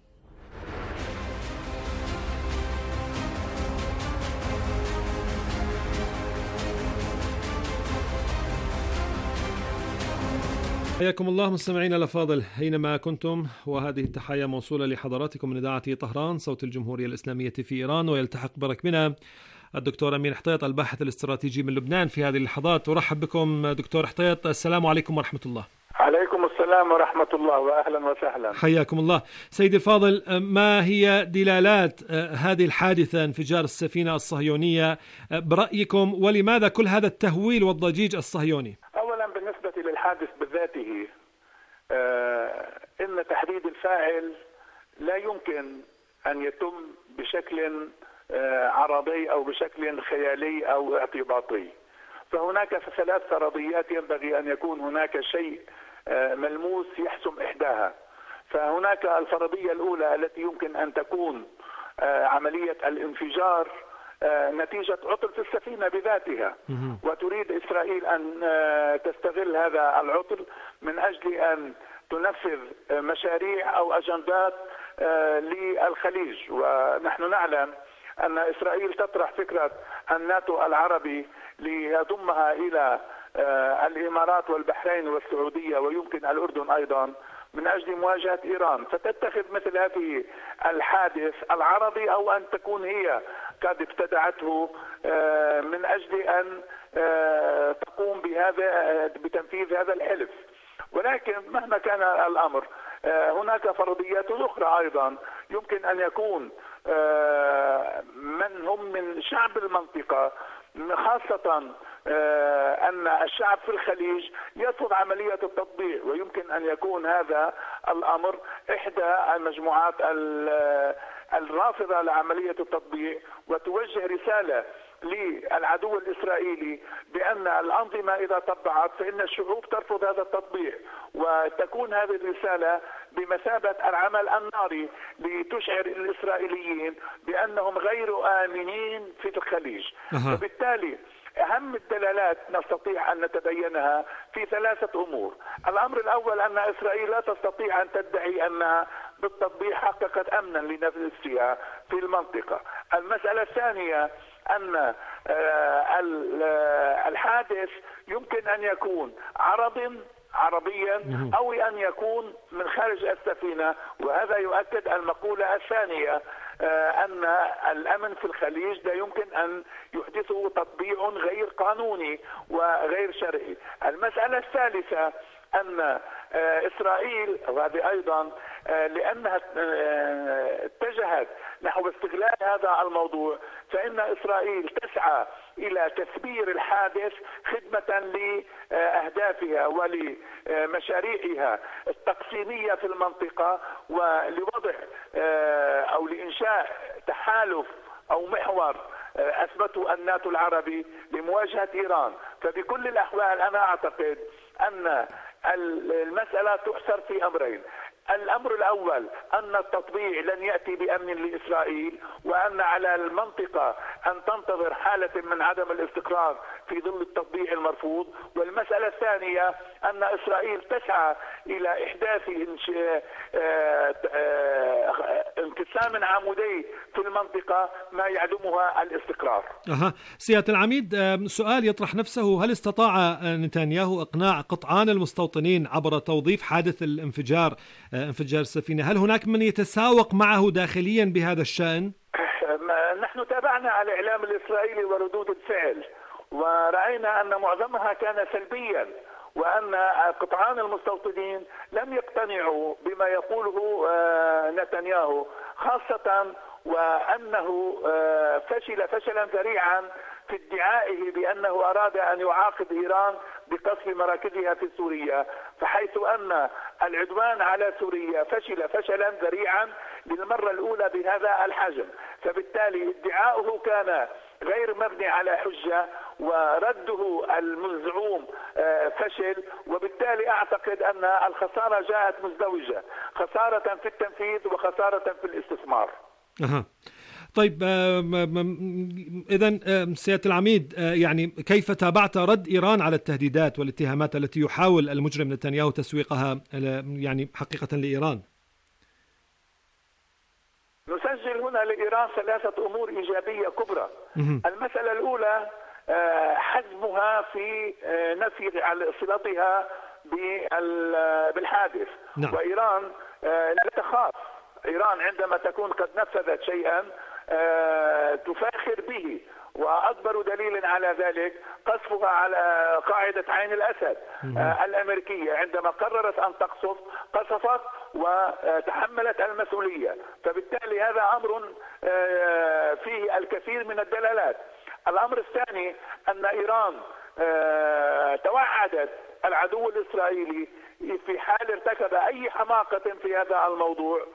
حياكم الله مستمعينا الأفاضل أينما كنتم، وهذه التحية موصولة لحضراتكم من إذاعة طهران صوت الجمهورية الإسلامية في إيران. ويلتحق بركبنا الدكتور أمين حطيط الباحث الاستراتيجي من لبنان في هذه اللحظات. أرحب بكم دكتور حطيط، السلام عليكم ورحمة الله. عليكم السلام ورحمة الله وأهلا وسهلا. حياكم الله. سيدي الفاضل، ما هي دلالات هذه الحادثة انفجار السفينة الصهيونية برأيكم، ولماذا كل هذا التهويل والضجيج الصهيوني؟ أولا بالنسبة للحادث بذاته، آه إن تحديد الفاعل لا يمكن أن يتم بشكل آه عرضي أو بشكل خيالي أو اعتباطي، فهناك ثلاث فرضيات ينبغي أن يكون هناك شيء آه ملموس يحسم إحداها. فهناك الفرضية الأولى التي يمكن أن تكون آه عملية الانفجار نتيجة عطل في السفينة بذاتها، وتريد إسرائيل أن تستغل هذا العطل من أجل أن تنفذ مشاريع أو أجندات للخليج. ونحن نعلم أن إسرائيل تطرح فكرة الناتو العربي ليضمها إلى الإمارات والبحرين والسعودية ويمكن الأردن أيضا من أجل مواجهة إيران، فتتخذ مثل هذه الحادث العرضي أو أن تكون هي قد ابتدعته من أجل أن تقوم بهذا بتنفيذ هذا الحلف. ولكن مهما كان الأمر هناك فرضيات أخرى أيضا يمكن أن يكون من هم من شعب المنطقة، خاصة أن الشعب في الخليج يرفض عملية التطبيع، ويمكن أن يكون هذا الأمر إحدى المجموعات الرافضة لعملية التطبيع وتوجه رسالة للعدو الإسرائيلي بأن الأنظمة إذا طبعت فإن الشعوب ترفض هذا التطبيع، وتكون هذه الرسالة بمثابة العمل الناري لتشعر الإسرائيليين بأنهم غير آمنين في الخليج. أه. وبالتالي أهم الدلالات نستطيع أن نتبينها في ثلاثة أمور. الأمر الأول أن إسرائيل لا تستطيع أن تدعي أنها بالتطبيع حققت أمنا لنفسها في المنطقة. المسألة الثانية أن الحادث يمكن أن يكون عرض عربيا أو أن يكون من خارج السفينة، وهذا يؤكد المقولة الثانية أن الأمن في الخليج لا يمكن أن يحدثه تطبيع غير قانوني وغير شرعي. المسألة الثالثة أن إسرائيل، وهذه أيضا لأنها اتجهت نحو استغلال هذا الموضوع، فإن إسرائيل تسعى إلى تثبير الحادث خدمة لأهدافها ولمشاريعها التقسيمية في المنطقة، ولوضع أو لإنشاء تحالف أو محور أثبته الناتو العربي لمواجهة إيران. فبكل الأحوال أنا أعتقد أن المسألة تحصر في أمرين. الأمر الأول أن التطبيع لن يأتي بأمن لإسرائيل، وأن على المنطقة أن تنتظر حالة من عدم الاستقرار في ظل التطبيع المرفوض. والمسألة الثانية أن إسرائيل تسعى إلى إحداث انقسام عمودي في المنطقة ما يعدمها الاستقرار. أها سيادة العميد، سؤال يطرح نفسه: هل استطاع نتنياهو إقناع قطعان المستوطنين عبر توظيف حادث الانفجار انفجار السفينة؟ هل هناك من يتساوق معه داخليا بهذا الشأن؟ نحن تابعنا على الإعلام الإسرائيلي وردود الفعل، ورأينا أن معظمها كان سلبيا، وأن قطعان المستوطنين لم يقتنعوا بما يقوله نتنياهو، خاصة وأنه فشل فشلا ذريعا في ادعائه بأنه أراد أن يعاقب إيران بقصف مراكزها في سوريا، فحيث أن العدوان على سوريا فشل فشلا ذريعا للمرة الأولى بهذا الحجم. فبالتالي ادعاؤه كان غير مبني على حجة، ورده المزعوم فشل، وبالتالي أعتقد أن الخسارة جاءت مزدوجة، خسارة في التنفيذ وخسارة في الاستثمار. أها. طيب إذن سيادة العميد، يعني كيف تابعت رد إيران على التهديدات والاتهامات التي يحاول المجرم نتنياهو تسويقها يعني حقيقة لإيران؟ نسجل هنا لإيران ثلاثة أمور إيجابية كبرى. المسألة الأولى حزمها في نفي صلتها بالحادث. نعم. وإيران لا تخاف. إيران عندما تكون قد نفذت شيئا تفاخر به، وأكبر دليل على ذلك قصفها على قاعدة عين الأسد الأمريكية. عندما قررت أن تقصف قصفت وتحملت المسؤولية، فبالتالي هذا أمر فيه الكثير من الدلالات. الأمر الثاني أن إيران توعدت العدو الإسرائيلي في حال ارتكب أي حماقة في هذا الموضوع،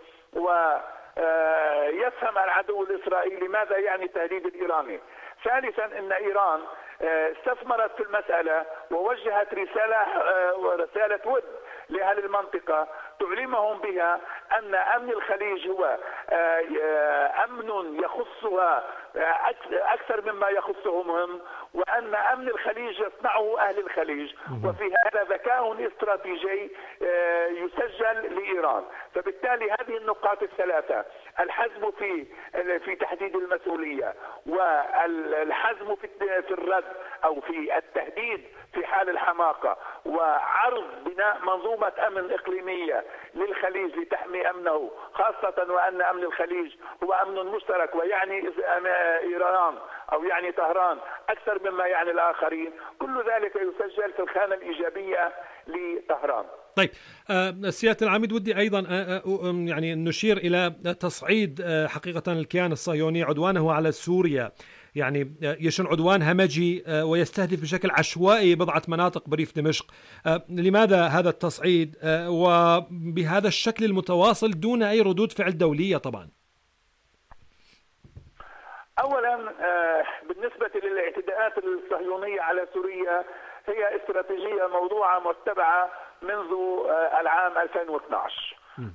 ويفهم العدو الإسرائيلي ماذا يعني التهديد الإيراني. ثالثا أن إيران استثمرت في المسألة ووجهت رسالة ورسالة ود لأهل المنطقة تعلمهم بها أن أمن الخليج هو أمن يخصها أكثر مما يخصهم هم، وأن أمن الخليج يصنعه أهل الخليج، وفي هذا ذكاء استراتيجي يسجل لإيران. فبالتالي هذه النقاط الثلاثة، الحزم في في تحديد المسؤولية، والحزم في في الرد أو في التهديد في حال الحماقة، وعرض بناء منظومة أمن إقليمية للخليج لتحمي أمنه، خاصة وأن أمن الخليج هو أمن مشترك ويعني إيران أو يعني طهران أكثر مما يعني الآخرين. كل ذلك يسجل في الخانة الإيجابية لطهران. طيب سيادة العميد، ودي أيضا يعني نشير إلى تصعيد حقيقة الكيان الصهيوني عدوانه على سوريا، يعني يشن عدوان همجي ويستهدف بشكل عشوائي بضعة مناطق بريف دمشق. لماذا هذا التصعيد وبهذا الشكل المتواصل دون أي ردود فعل دولية؟ طبعا أولا بالنسبة للاعتداءات الصهيونية على سوريا، هي استراتيجية موضوعة متبعة منذ العام ألفين واثني عشر.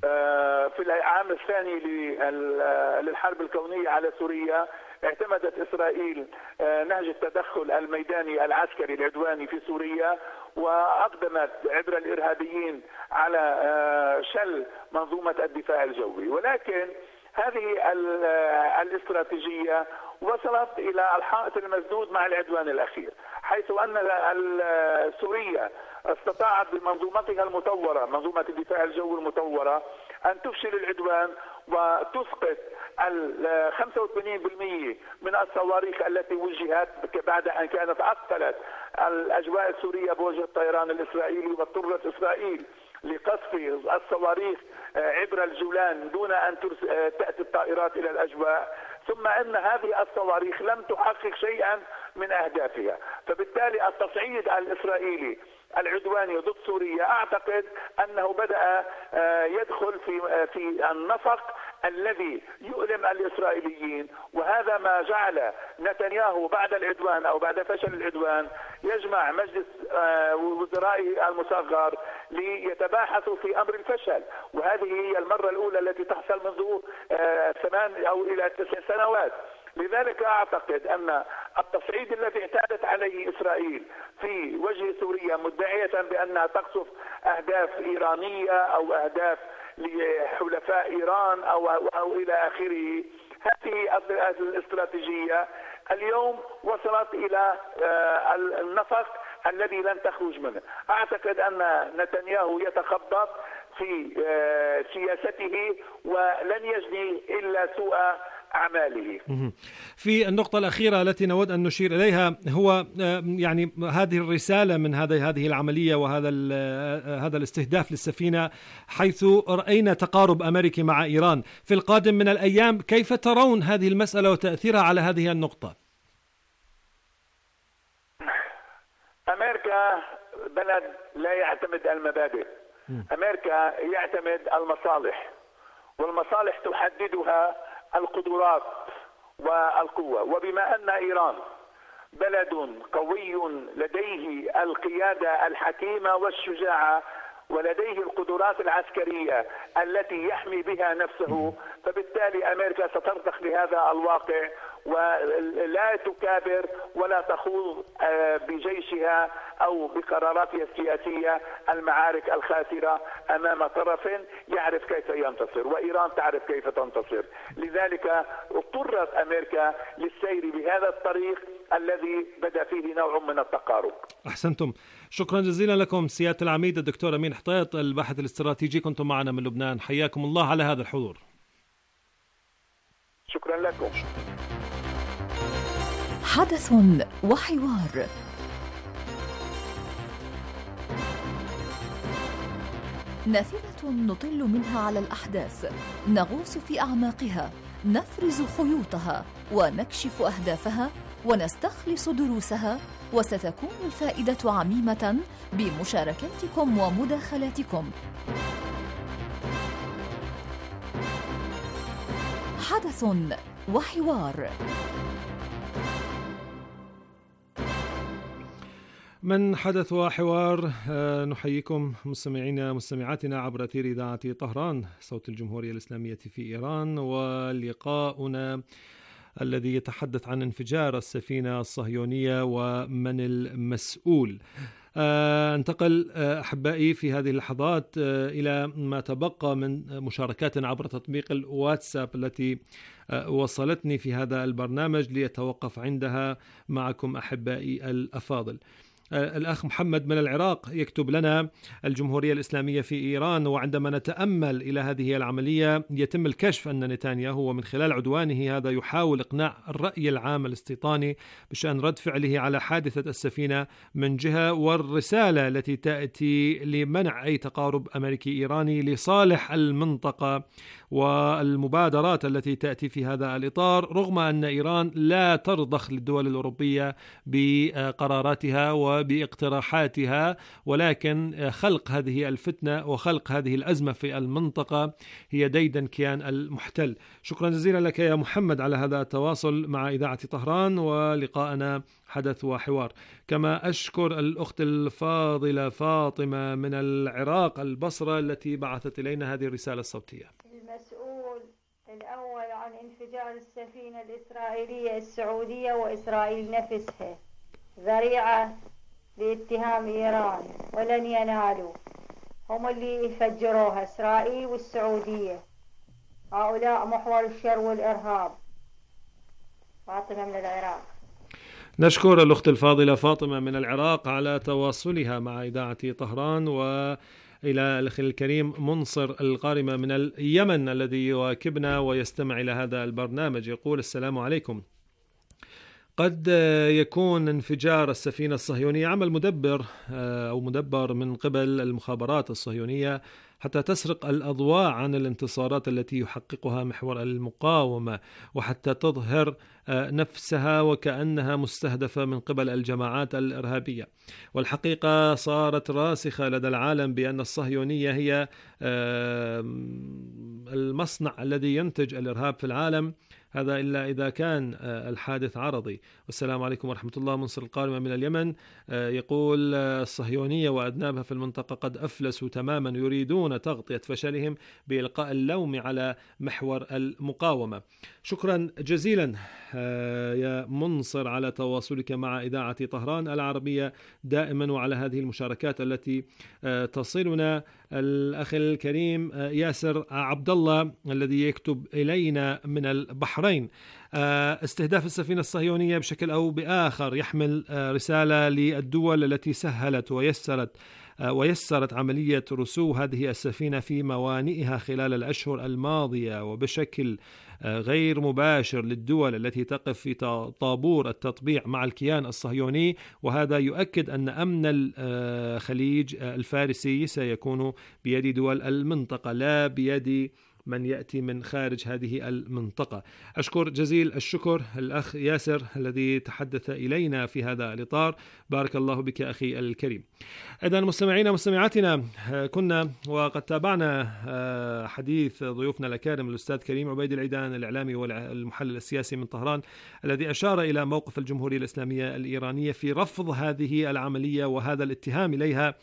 في العام الثاني للحرب الكونية على سوريا اعتمدت إسرائيل نهج التدخل الميداني العسكري العدواني في سوريا، وأقدمت عبر الإرهابيين على شل منظومة الدفاع الجوي. ولكن هذه الاستراتيجية وصلت إلى الحائط المسدود مع العدوان الأخير، حيث أن سوريا استطاعت بمنظومتها المطورة، منظومة الدفاع الجوي المطورة، أن تفشل العدوان وتسقط ال خمسة وثمانين بالمئة من الصواريخ التي وجهت بعد أن كانت عطلت الأجواء السورية بوجه الطيران الإسرائيلي، واضطرت إسرائيل لقصف الصواريخ عبر الجولان دون أن تأتي الطائرات إلى الأجواء. ثم أن هذه الصواريخ لم تحقق شيئا من أهدافها، فبالتالي التصعيد الإسرائيلي العدواني ضد سوريا أعتقد أنه بدأ يدخل في في النفق الذي يؤلم الإسرائيليين، وهذا ما جعل نتنياهو بعد العدوان أو بعد فشل العدوان يجمع مجلس وزرائه المصغر ليتباحثوا في أمر الفشل، وهذه هي المرة الأولى التي تحصل منذ ثمان أو إلى تسع سنوات. لذلك أعتقد أن التصعيد الذي اعتادت عليه إسرائيل في وجه سوريا مدعية بأنها تقصف أهداف إيرانية أو أهداف لحلفاء إيران أو, أو إلى آخره، هذه الاستراتيجية اليوم وصلت إلى النفق الذي لن تخرج منه. أعتقد أن نتنياهو يتخبط في سياسته ولن يجني إلا سوء أعماله. في النقطة الأخيرة التي نود أن نشير إليها هو يعني هذه الرسالة من هذه هذه العملية وهذا هذا الاستهداف للسفينة، حيث رأينا تقارب أمريكي مع إيران في القادم من الأيام. كيف ترون هذه المسألة وتأثيرها على هذه النقطة؟ أمريكا بلد لا يعتمد المبادئ، أمريكا يعتمد المصالح، والمصالح تحددها القدرات والقوة. وبما أن إيران بلد قوي لديه القيادة الحكيمة والشجاعة ولديه القدرات العسكرية التي يحمي بها نفسه، فبالتالي أمريكا سترضخ لهذا الواقع ولا تكابر ولا تخوض بجيشها أو بقراراتها السياسية المعارك الخاسرة أمام طرف يعرف كيف ينتصر، وإيران تعرف كيف تنتصر. لذلك اضطرت أمريكا للسير بهذا الطريق الذي بدأ فيه نوع من التقارب. أحسنتم، شكرا جزيلا لكم سيادة العميد الدكتور أمين حطيط الباحث الاستراتيجي، كنتم معنا من لبنان، حياكم الله على هذا الحضور. شكرا لكم. حدث وحوار. نافذة نطل منها على الأحداث، نغوص في أعماقها، نفرز خيوطها ونكشف أهدافها ونستخلص دروسها، وستكون الفائدة عميمة بمشاركاتكم ومداخلاتكم. حدث وحوار. من حدث وحوار نحييكم مستمعينا مستمعاتنا عبر أثير إذاعة طهران صوت الجمهورية الإسلامية في إيران، ولقاؤنا الذي يتحدث عن انفجار السفينة الصهيونية ومن المسؤول. انتقل أحبائي في هذه اللحظات إلى ما تبقى من مشاركات عبر تطبيق الواتساب التي وصلتني في هذا البرنامج ليتوقف عندها معكم أحبائي الأفاضل. الأخ محمد من العراق يكتب لنا: الجمهورية الإسلامية في إيران، وعندما نتأمل إلى هذه العملية يتم الكشف أن نتنياهو ومن خلال عدوانه هذا يحاول إقناع الرأي العام الاستيطاني بشأن رد فعله على حادثة السفينة من جهة، والرسالة التي تأتي لمنع أي تقارب أمريكي إيراني لصالح المنطقة والمبادرات التي تأتي في هذا الإطار، رغم أن إيران لا ترضخ للدول الأوروبية بقراراتها وباقتراحاتها، ولكن خلق هذه الفتنة وخلق هذه الأزمة في المنطقة هي ديدا كيان المحتل. شكرا جزيلا لك يا محمد على هذا التواصل مع إذاعة طهران، ولقاءنا حدث وحوار. كما أشكر الأخت الفاضلة فاطمة من العراق البصرة التي بعثت إلينا هذه الرسالة الصوتية. المسؤول الأول عن انفجار السفينة الإسرائيلية السعودية وإسرائيل نفسها ذريعة لاتهام إيران، ولن ينالوا، هم اللي يفجروها، إسرائيل والسعودية، هؤلاء محور الشر والإرهاب. فاطمة من العراق. نشكر الأخت الفاضلة فاطمة من العراق على تواصلها مع إذاعة طهران. وإلى الأخ الكريم منصر القارمة من اليمن الذي يواكبنا ويستمع إلى هذا البرنامج، يقول: السلام عليكم. قد يكون انفجار السفينة الصهيونية عمل مدبر أو مدبر من قبل المخابرات الصهيونية حتى تسرق الأضواء عن الانتصارات التي يحققها محور المقاومة، وحتى تظهر نفسها وكأنها مستهدفة من قبل الجماعات الإرهابية. والحقيقة صارت راسخة لدى العالم بأن الصهيونية هي المصنع الذي ينتج الإرهاب في العالم، هذا إلا إذا كان الحادث عرضي. والسلام عليكم ورحمة الله. منصر القارمة من اليمن يقول: الصهيونية وأذنابها في المنطقة قد أفلسوا تماما، يريدون تغطية فشلهم بإلقاء اللوم على محور المقاومة. شكرا جزيلا يا منصر على تواصلك مع إذاعة طهران العربية دائما، وعلى هذه المشاركات التي تصلنا. الأخ الكريم ياسر عبد الله الذي يكتب إلينا من البحرين: استهداف السفينة الصهيونية بشكل أو بآخر يحمل رسالة للدول التي سهلت ويسرت ويسرت عملية رسو هذه السفينة في موانئها خلال الأشهر الماضية، وبشكل غير مباشر للدول التي تقف في طابور التطبيع مع الكيان الصهيوني. وهذا يؤكد أن أمن الخليج الفارسي سيكون بيد دول المنطقة لا بيد من يأتي من خارج هذه المنطقة. أشكر جزيل الشكر الأخ ياسر الذي تحدث إلينا في هذا الإطار. بارك الله بك أخي الكريم. إذا مستمعينا مستمعاتنا، كنا وقد تابعنا حديث ضيوفنا الأكارم الأستاذ كريم عبيد العيدان الإعلامي والمحلل السياسي من طهران، الذي أشار إلى موقف الجمهورية الإسلامية الإيرانية في رفض هذه العملية وهذا الاتهام إليها.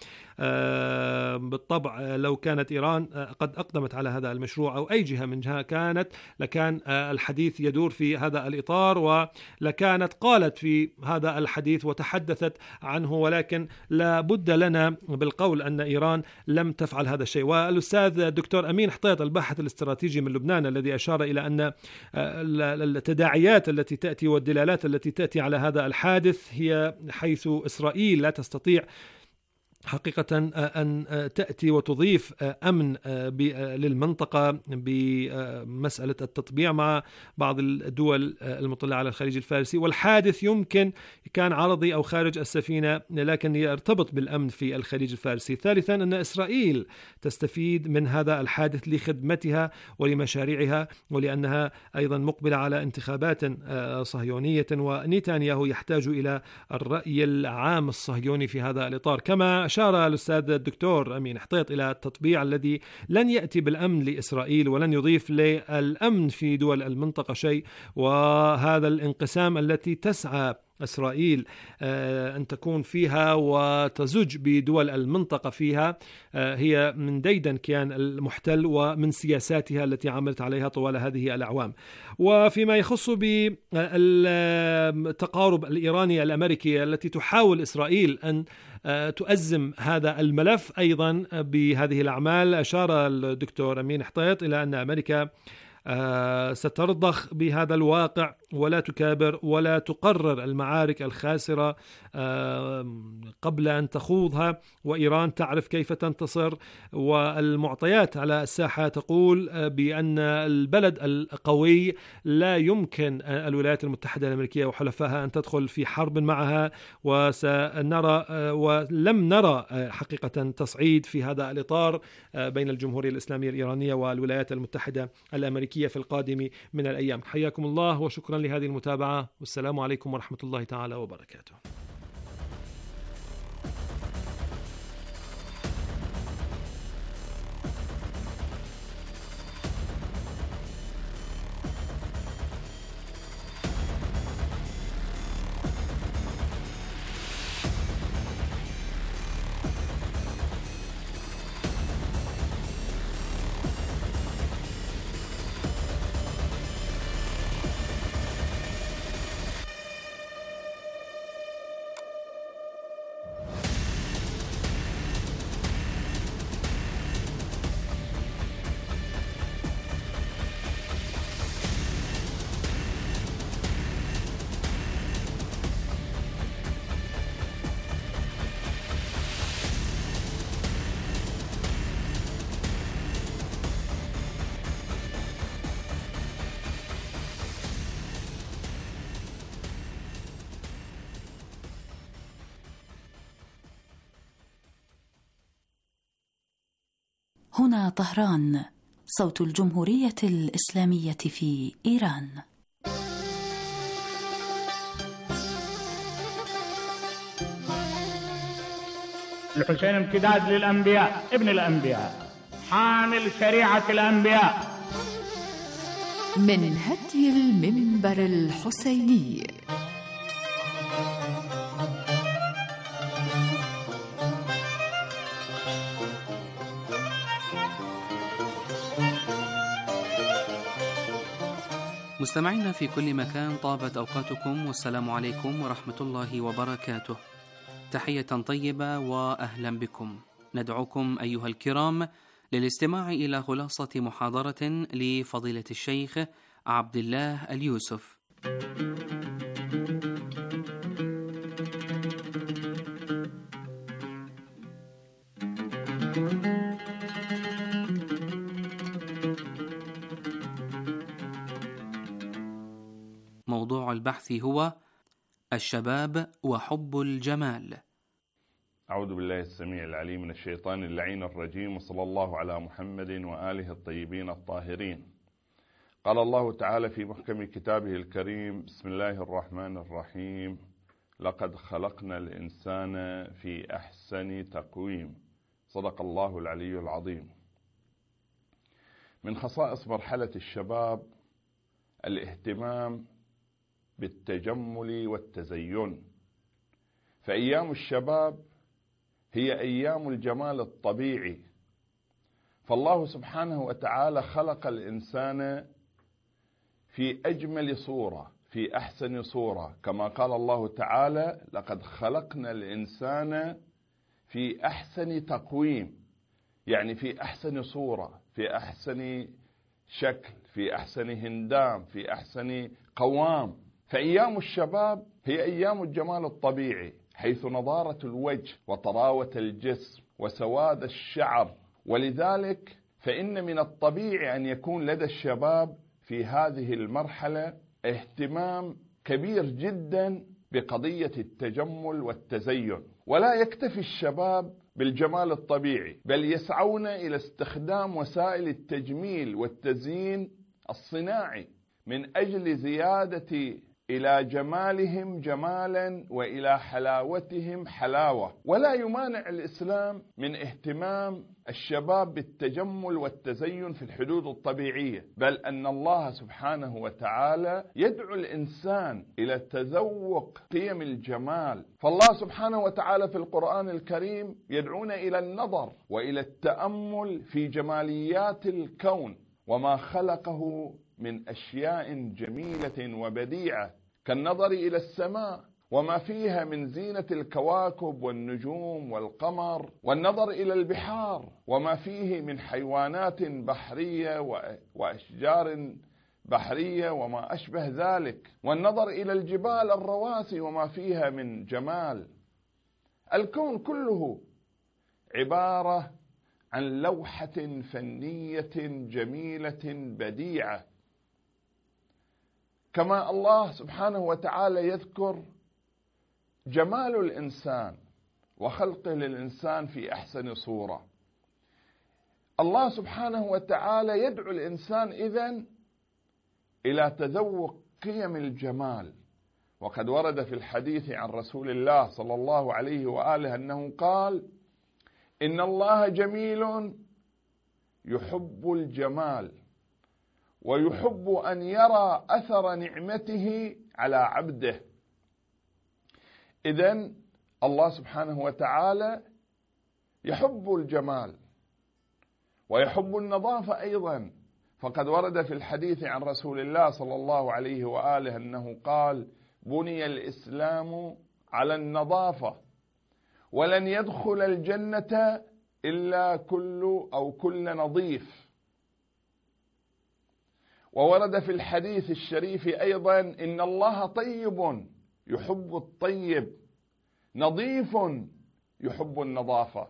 بالطبع لو كانت إيران قد أقدمت على هذا المشروع أو أي جهة من جهة كانت، لكان الحديث يدور في هذا الإطار ولكانت قالت في هذا الحديث وتحدثت عنه، ولكن لا بد لنا بالقول أن إيران لم تفعل هذا الشيء. والأستاذ الدكتور أمين حطيط الباحث الاستراتيجي من لبنان الذي أشار إلى أن التداعيات التي تأتي والدلالات التي تأتي على هذا الحادث هي حيث إسرائيل لا تستطيع حقيقة أن تأتي وتضيف أمن للمنطقة بمسألة التطبيع مع بعض الدول المطلعة على الخليج الفارسي. والحادث يمكن كان عرضي أو خارج السفينة، لكن يرتبط بالأمن في الخليج الفارسي. ثالثا، أن إسرائيل تستفيد من هذا الحادث لخدمتها ولمشاريعها، ولأنها أيضا مقبلة على انتخابات صهيونية، ونيتانياهو يحتاج إلى الرأي العام الصهيوني في هذا الإطار. كما أشار الأستاذ الدكتور أمين حطيط إلى التطبيع الذي لن يأتي بالأمن لإسرائيل ولن يضيف للأمن في دول المنطقة شيء، وهذا الانقسام التي تسعى إسرائيل أن تكون فيها وتزج بدول المنطقة فيها هي من ديدن كيان المحتل ومن سياساتها التي عملت عليها طوال هذه الأعوام. وفيما يخص بالتقارب الإيراني الأمريكي التي تحاول إسرائيل أن تؤزم هذا الملف أيضا بهذه الأعمال، أشار الدكتور أمين حطيط إلى أن أمريكا سترضخ بهذا الواقع ولا تكابر ولا تقرر المعارك الخاسرة قبل أن تخوضها، وإيران تعرف كيف تنتصر، والمعطيات على الساحة تقول بأن البلد القوي لا يمكن الولايات المتحدة الأمريكية وحلفائها أن تدخل في حرب معها، وسنرى ولم نرى حقيقة تصعيد في هذا الإطار بين الجمهورية الإسلامية الإيرانية والولايات المتحدة الأمريكية في القادم من الأيام. حياكم الله وشكرا لهذه المتابعة، والسلام عليكم ورحمة الله تعالى وبركاته. هنا طهران، صوت الجمهورية الإسلامية في إيران. الحسين امتداد للأنبياء، ابن الأنبياء، حامل شريعة الأنبياء. من هدي المنبر الحسيني. مستمعينا في كل مكان، طابت أوقاتكم والسلام عليكم ورحمة الله وبركاته. تحية طيبة وأهلا بكم. ندعوكم أيها الكرام للاستماع إلى خلاصة محاضرة لفضيلة الشيخ عبد الله اليوسف. موضوع البحث هو الشباب وحب الجمال. أعوذ بالله السميع العليم من الشيطان اللعين الرجيم، وصلى الله على محمد وآله الطيبين الطاهرين. قال الله تعالى في محكم كتابه الكريم: بسم الله الرحمن الرحيم، لقد خلقنا الإنسان في أحسن تقويم. صدق الله العلي العظيم. من خصائص مرحلة الشباب الاهتمام بالتجمل والتزين، فأيام الشباب هي أيام الجمال الطبيعي، فالله سبحانه وتعالى خلق الإنسان في أجمل صورة، في أحسن صورة، كما قال الله تعالى: لقد خلقنا الإنسان في أحسن تقويم، يعني في أحسن صورة، في أحسن شكل، في أحسن هندام، في أحسن قوام. فأيام الشباب هي أيام الجمال الطبيعي، حيث نضارة الوجه وطراوة الجسم وسواد الشعر، ولذلك فإن من الطبيعي أن يكون لدى الشباب في هذه المرحلة اهتمام كبير جدا بقضية التجمل والتزين. ولا يكتفي الشباب بالجمال الطبيعي، بل يسعون إلى استخدام وسائل التجميل والتزيين الصناعي من أجل زيادة إلى جمالهم جمالا وإلى حلاوتهم حلاوة. ولا يمانع الإسلام من اهتمام الشباب بالتجمل والتزين في الحدود الطبيعية، بل أن الله سبحانه وتعالى يدعو الإنسان إلى تذوق قيم الجمال. فالله سبحانه وتعالى في القرآن الكريم يدعونا إلى النظر وإلى التأمل في جماليات الكون وما خلقه من أشياء جميلة وبديعة، كالنظر إلى السماء وما فيها من زينة الكواكب والنجوم والقمر، والنظر إلى البحار وما فيه من حيوانات بحرية وأشجار بحرية وما أشبه ذلك، والنظر إلى الجبال الرواسي وما فيها من جمال. الكون كله عبارة عن لوحة فنية جميلة بديعة، كما الله سبحانه وتعالى يذكر جمال الإنسان وخلقه للإنسان في أحسن صورة. الله سبحانه وتعالى يدعو الإنسان إذن إلى تذوق قيم الجمال، وقد ورد في الحديث عن رسول الله صلى الله عليه وآله أنه قال: إن الله جميل يحب الجمال ويحب أن يرى أثر نعمته على عبده. إذن الله سبحانه وتعالى يحب الجمال ويحب النظافة أيضا، فقد ورد في الحديث عن رسول الله صلى الله عليه وآله أنه قال: بني الإسلام على النظافة ولن يدخل الجنة إلا كل أو كل نظيف. وورد في الحديث الشريف أيضا: إن الله طيب يحب الطيب نظيف يحب النظافة.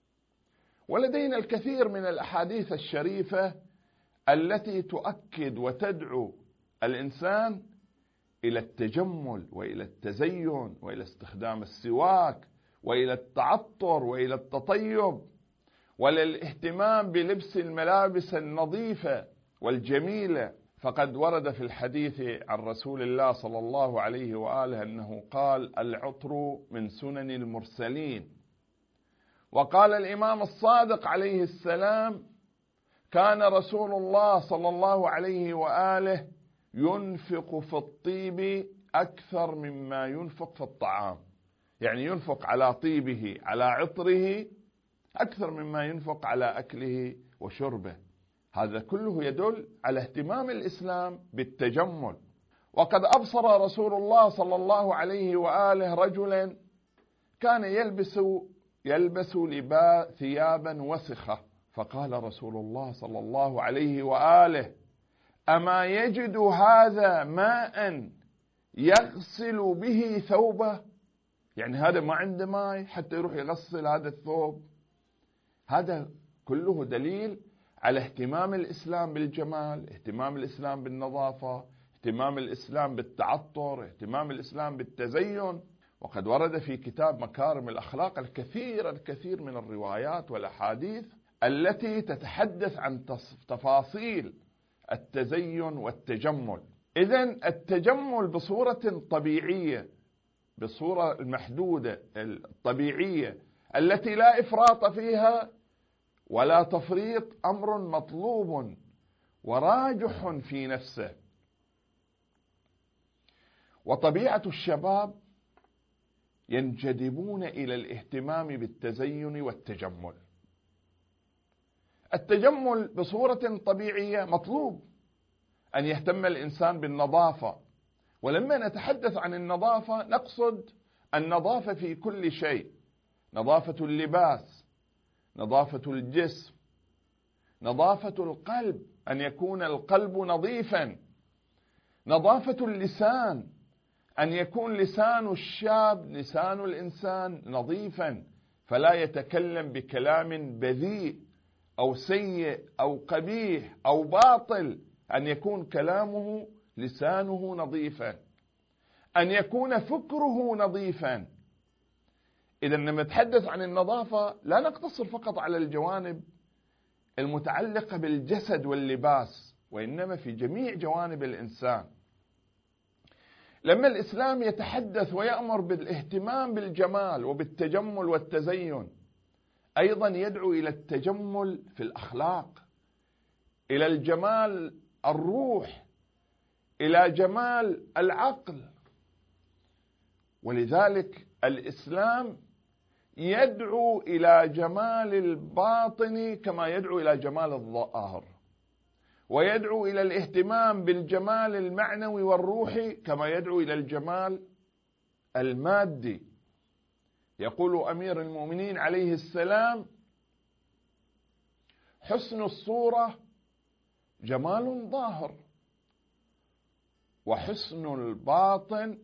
ولدينا الكثير من الأحاديث الشريفة التي تؤكد وتدعو الإنسان إلى التجمل وإلى التزين وإلى استخدام السواك وإلى التعطر وإلى التطيب وللاهتمام بلبس الملابس النظيفة والجميلة. فقد ورد في الحديث عن رسول الله صلى الله عليه وآله أنه قال: العطر من سنن المرسلين. وقال الإمام الصادق عليه السلام: كان رسول الله صلى الله عليه وآله ينفق في الطيب أكثر مما ينفق في الطعام، يعني ينفق على طيبه على عطره أكثر مما ينفق على أكله وشربه. هذا كله يدل على اهتمام الإسلام بالتجمل. وقد أبصر رسول الله صلى الله عليه وآله رجلا كان يلبس يلبس لباس ثيابا وسخة، فقال رسول الله صلى الله عليه وآله: أما يجد هذا ماء يغسل به ثوبه؟ يعني هذا ما عنده ماء حتى يروح يغسل هذا الثوب. هذا كله دليل على اهتمام الإسلام بالجمال، اهتمام الإسلام بالنظافة، اهتمام الإسلام بالتعطر، اهتمام الإسلام بالتزين. وقد ورد في كتاب مكارم الأخلاق الكثير الكثير من الروايات والأحاديث التي تتحدث عن تفاصيل التزين والتجمل. إذن التجمل بصورة طبيعية، بصورة المحدودة الطبيعية التي لا إفراط فيها ولا تفريط، أمر مطلوب وراجح في نفسه. وطبيعة الشباب ينجذبون إلى الاهتمام بالتزين والتجمل. التجمل بصورة طبيعية مطلوب أن يهتم الإنسان بالنظافة، ولما نتحدث عن النظافة نقصد النظافة في كل شيء: نظافة اللباس، نظافة الجسم، نظافة القلب، أن يكون القلب نظيفا، نظافة اللسان، أن يكون لسان الشاب لسان الإنسان نظيفا فلا يتكلم بكلام بذيء أو سيء أو قبيح أو باطل، أن يكون كلامه لسانه نظيفا، أن يكون فكره نظيفا. إذا لما نتحدث عن النظافة لا نقتصر فقط على الجوانب المتعلقة بالجسد واللباس، وإنما في جميع جوانب الإنسان. لما الإسلام يتحدث ويأمر بالاهتمام بالجمال وبالتجمل والتزين، أيضا يدعو إلى التجمل في الأخلاق، إلى الجمال الروح، إلى جمال العقل. ولذلك الإسلام يدعو إلى جمال الباطن كما يدعو إلى جمال الظاهر، ويدعو إلى الاهتمام بالجمال المعنوي والروحي كما يدعو إلى الجمال المادي. يقول أمير المؤمنين عليه السلام: حسن الصورة جمال ظاهر، وحسن الباطن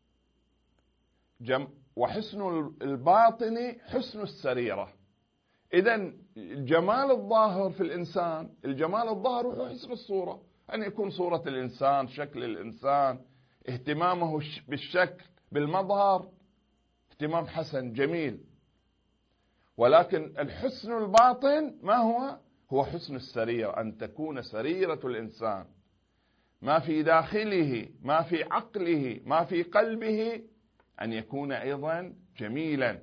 جم وحسن الباطن حسن السريرة. إذن الجمال الظاهر في الإنسان، الجمال الظاهر هو حسن الصورة، أن يكون صورة الإنسان، شكل الإنسان، اهتمامه بالشكل، بالمظهر، اهتمام حسن جميل. ولكن الحسن الباطن ما هو؟ هو حسن السريرة، أن تكون سريرة الإنسان، ما في داخله، ما في عقله، ما في قلبه، أن يكون أيضا جميلا.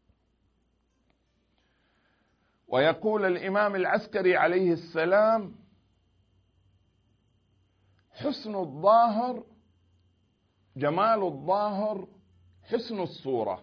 ويقول الإمام العسكري عليه السلام: حسن الظاهر، جمال الظاهر حسن الصورة،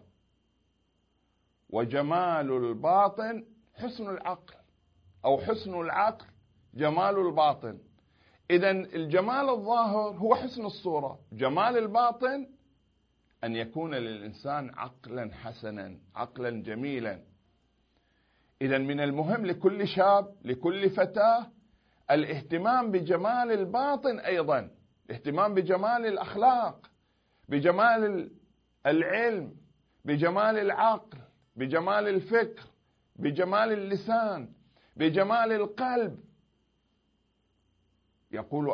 وجمال الباطن حسن العقل، أو حسن العقل جمال الباطن. إذن الجمال الظاهر هو حسن الصورة، جمال الباطن أن يكون للإنسان عقلا حسنا، عقلا جميلا. إذن من المهم لكل شاب، لكل فتاة، الاهتمام بجمال الباطن أيضا، الاهتمام بجمال الأخلاق، بجمال العلم، بجمال العقل، بجمال الفكر، بجمال اللسان، بجمال القلب. يقول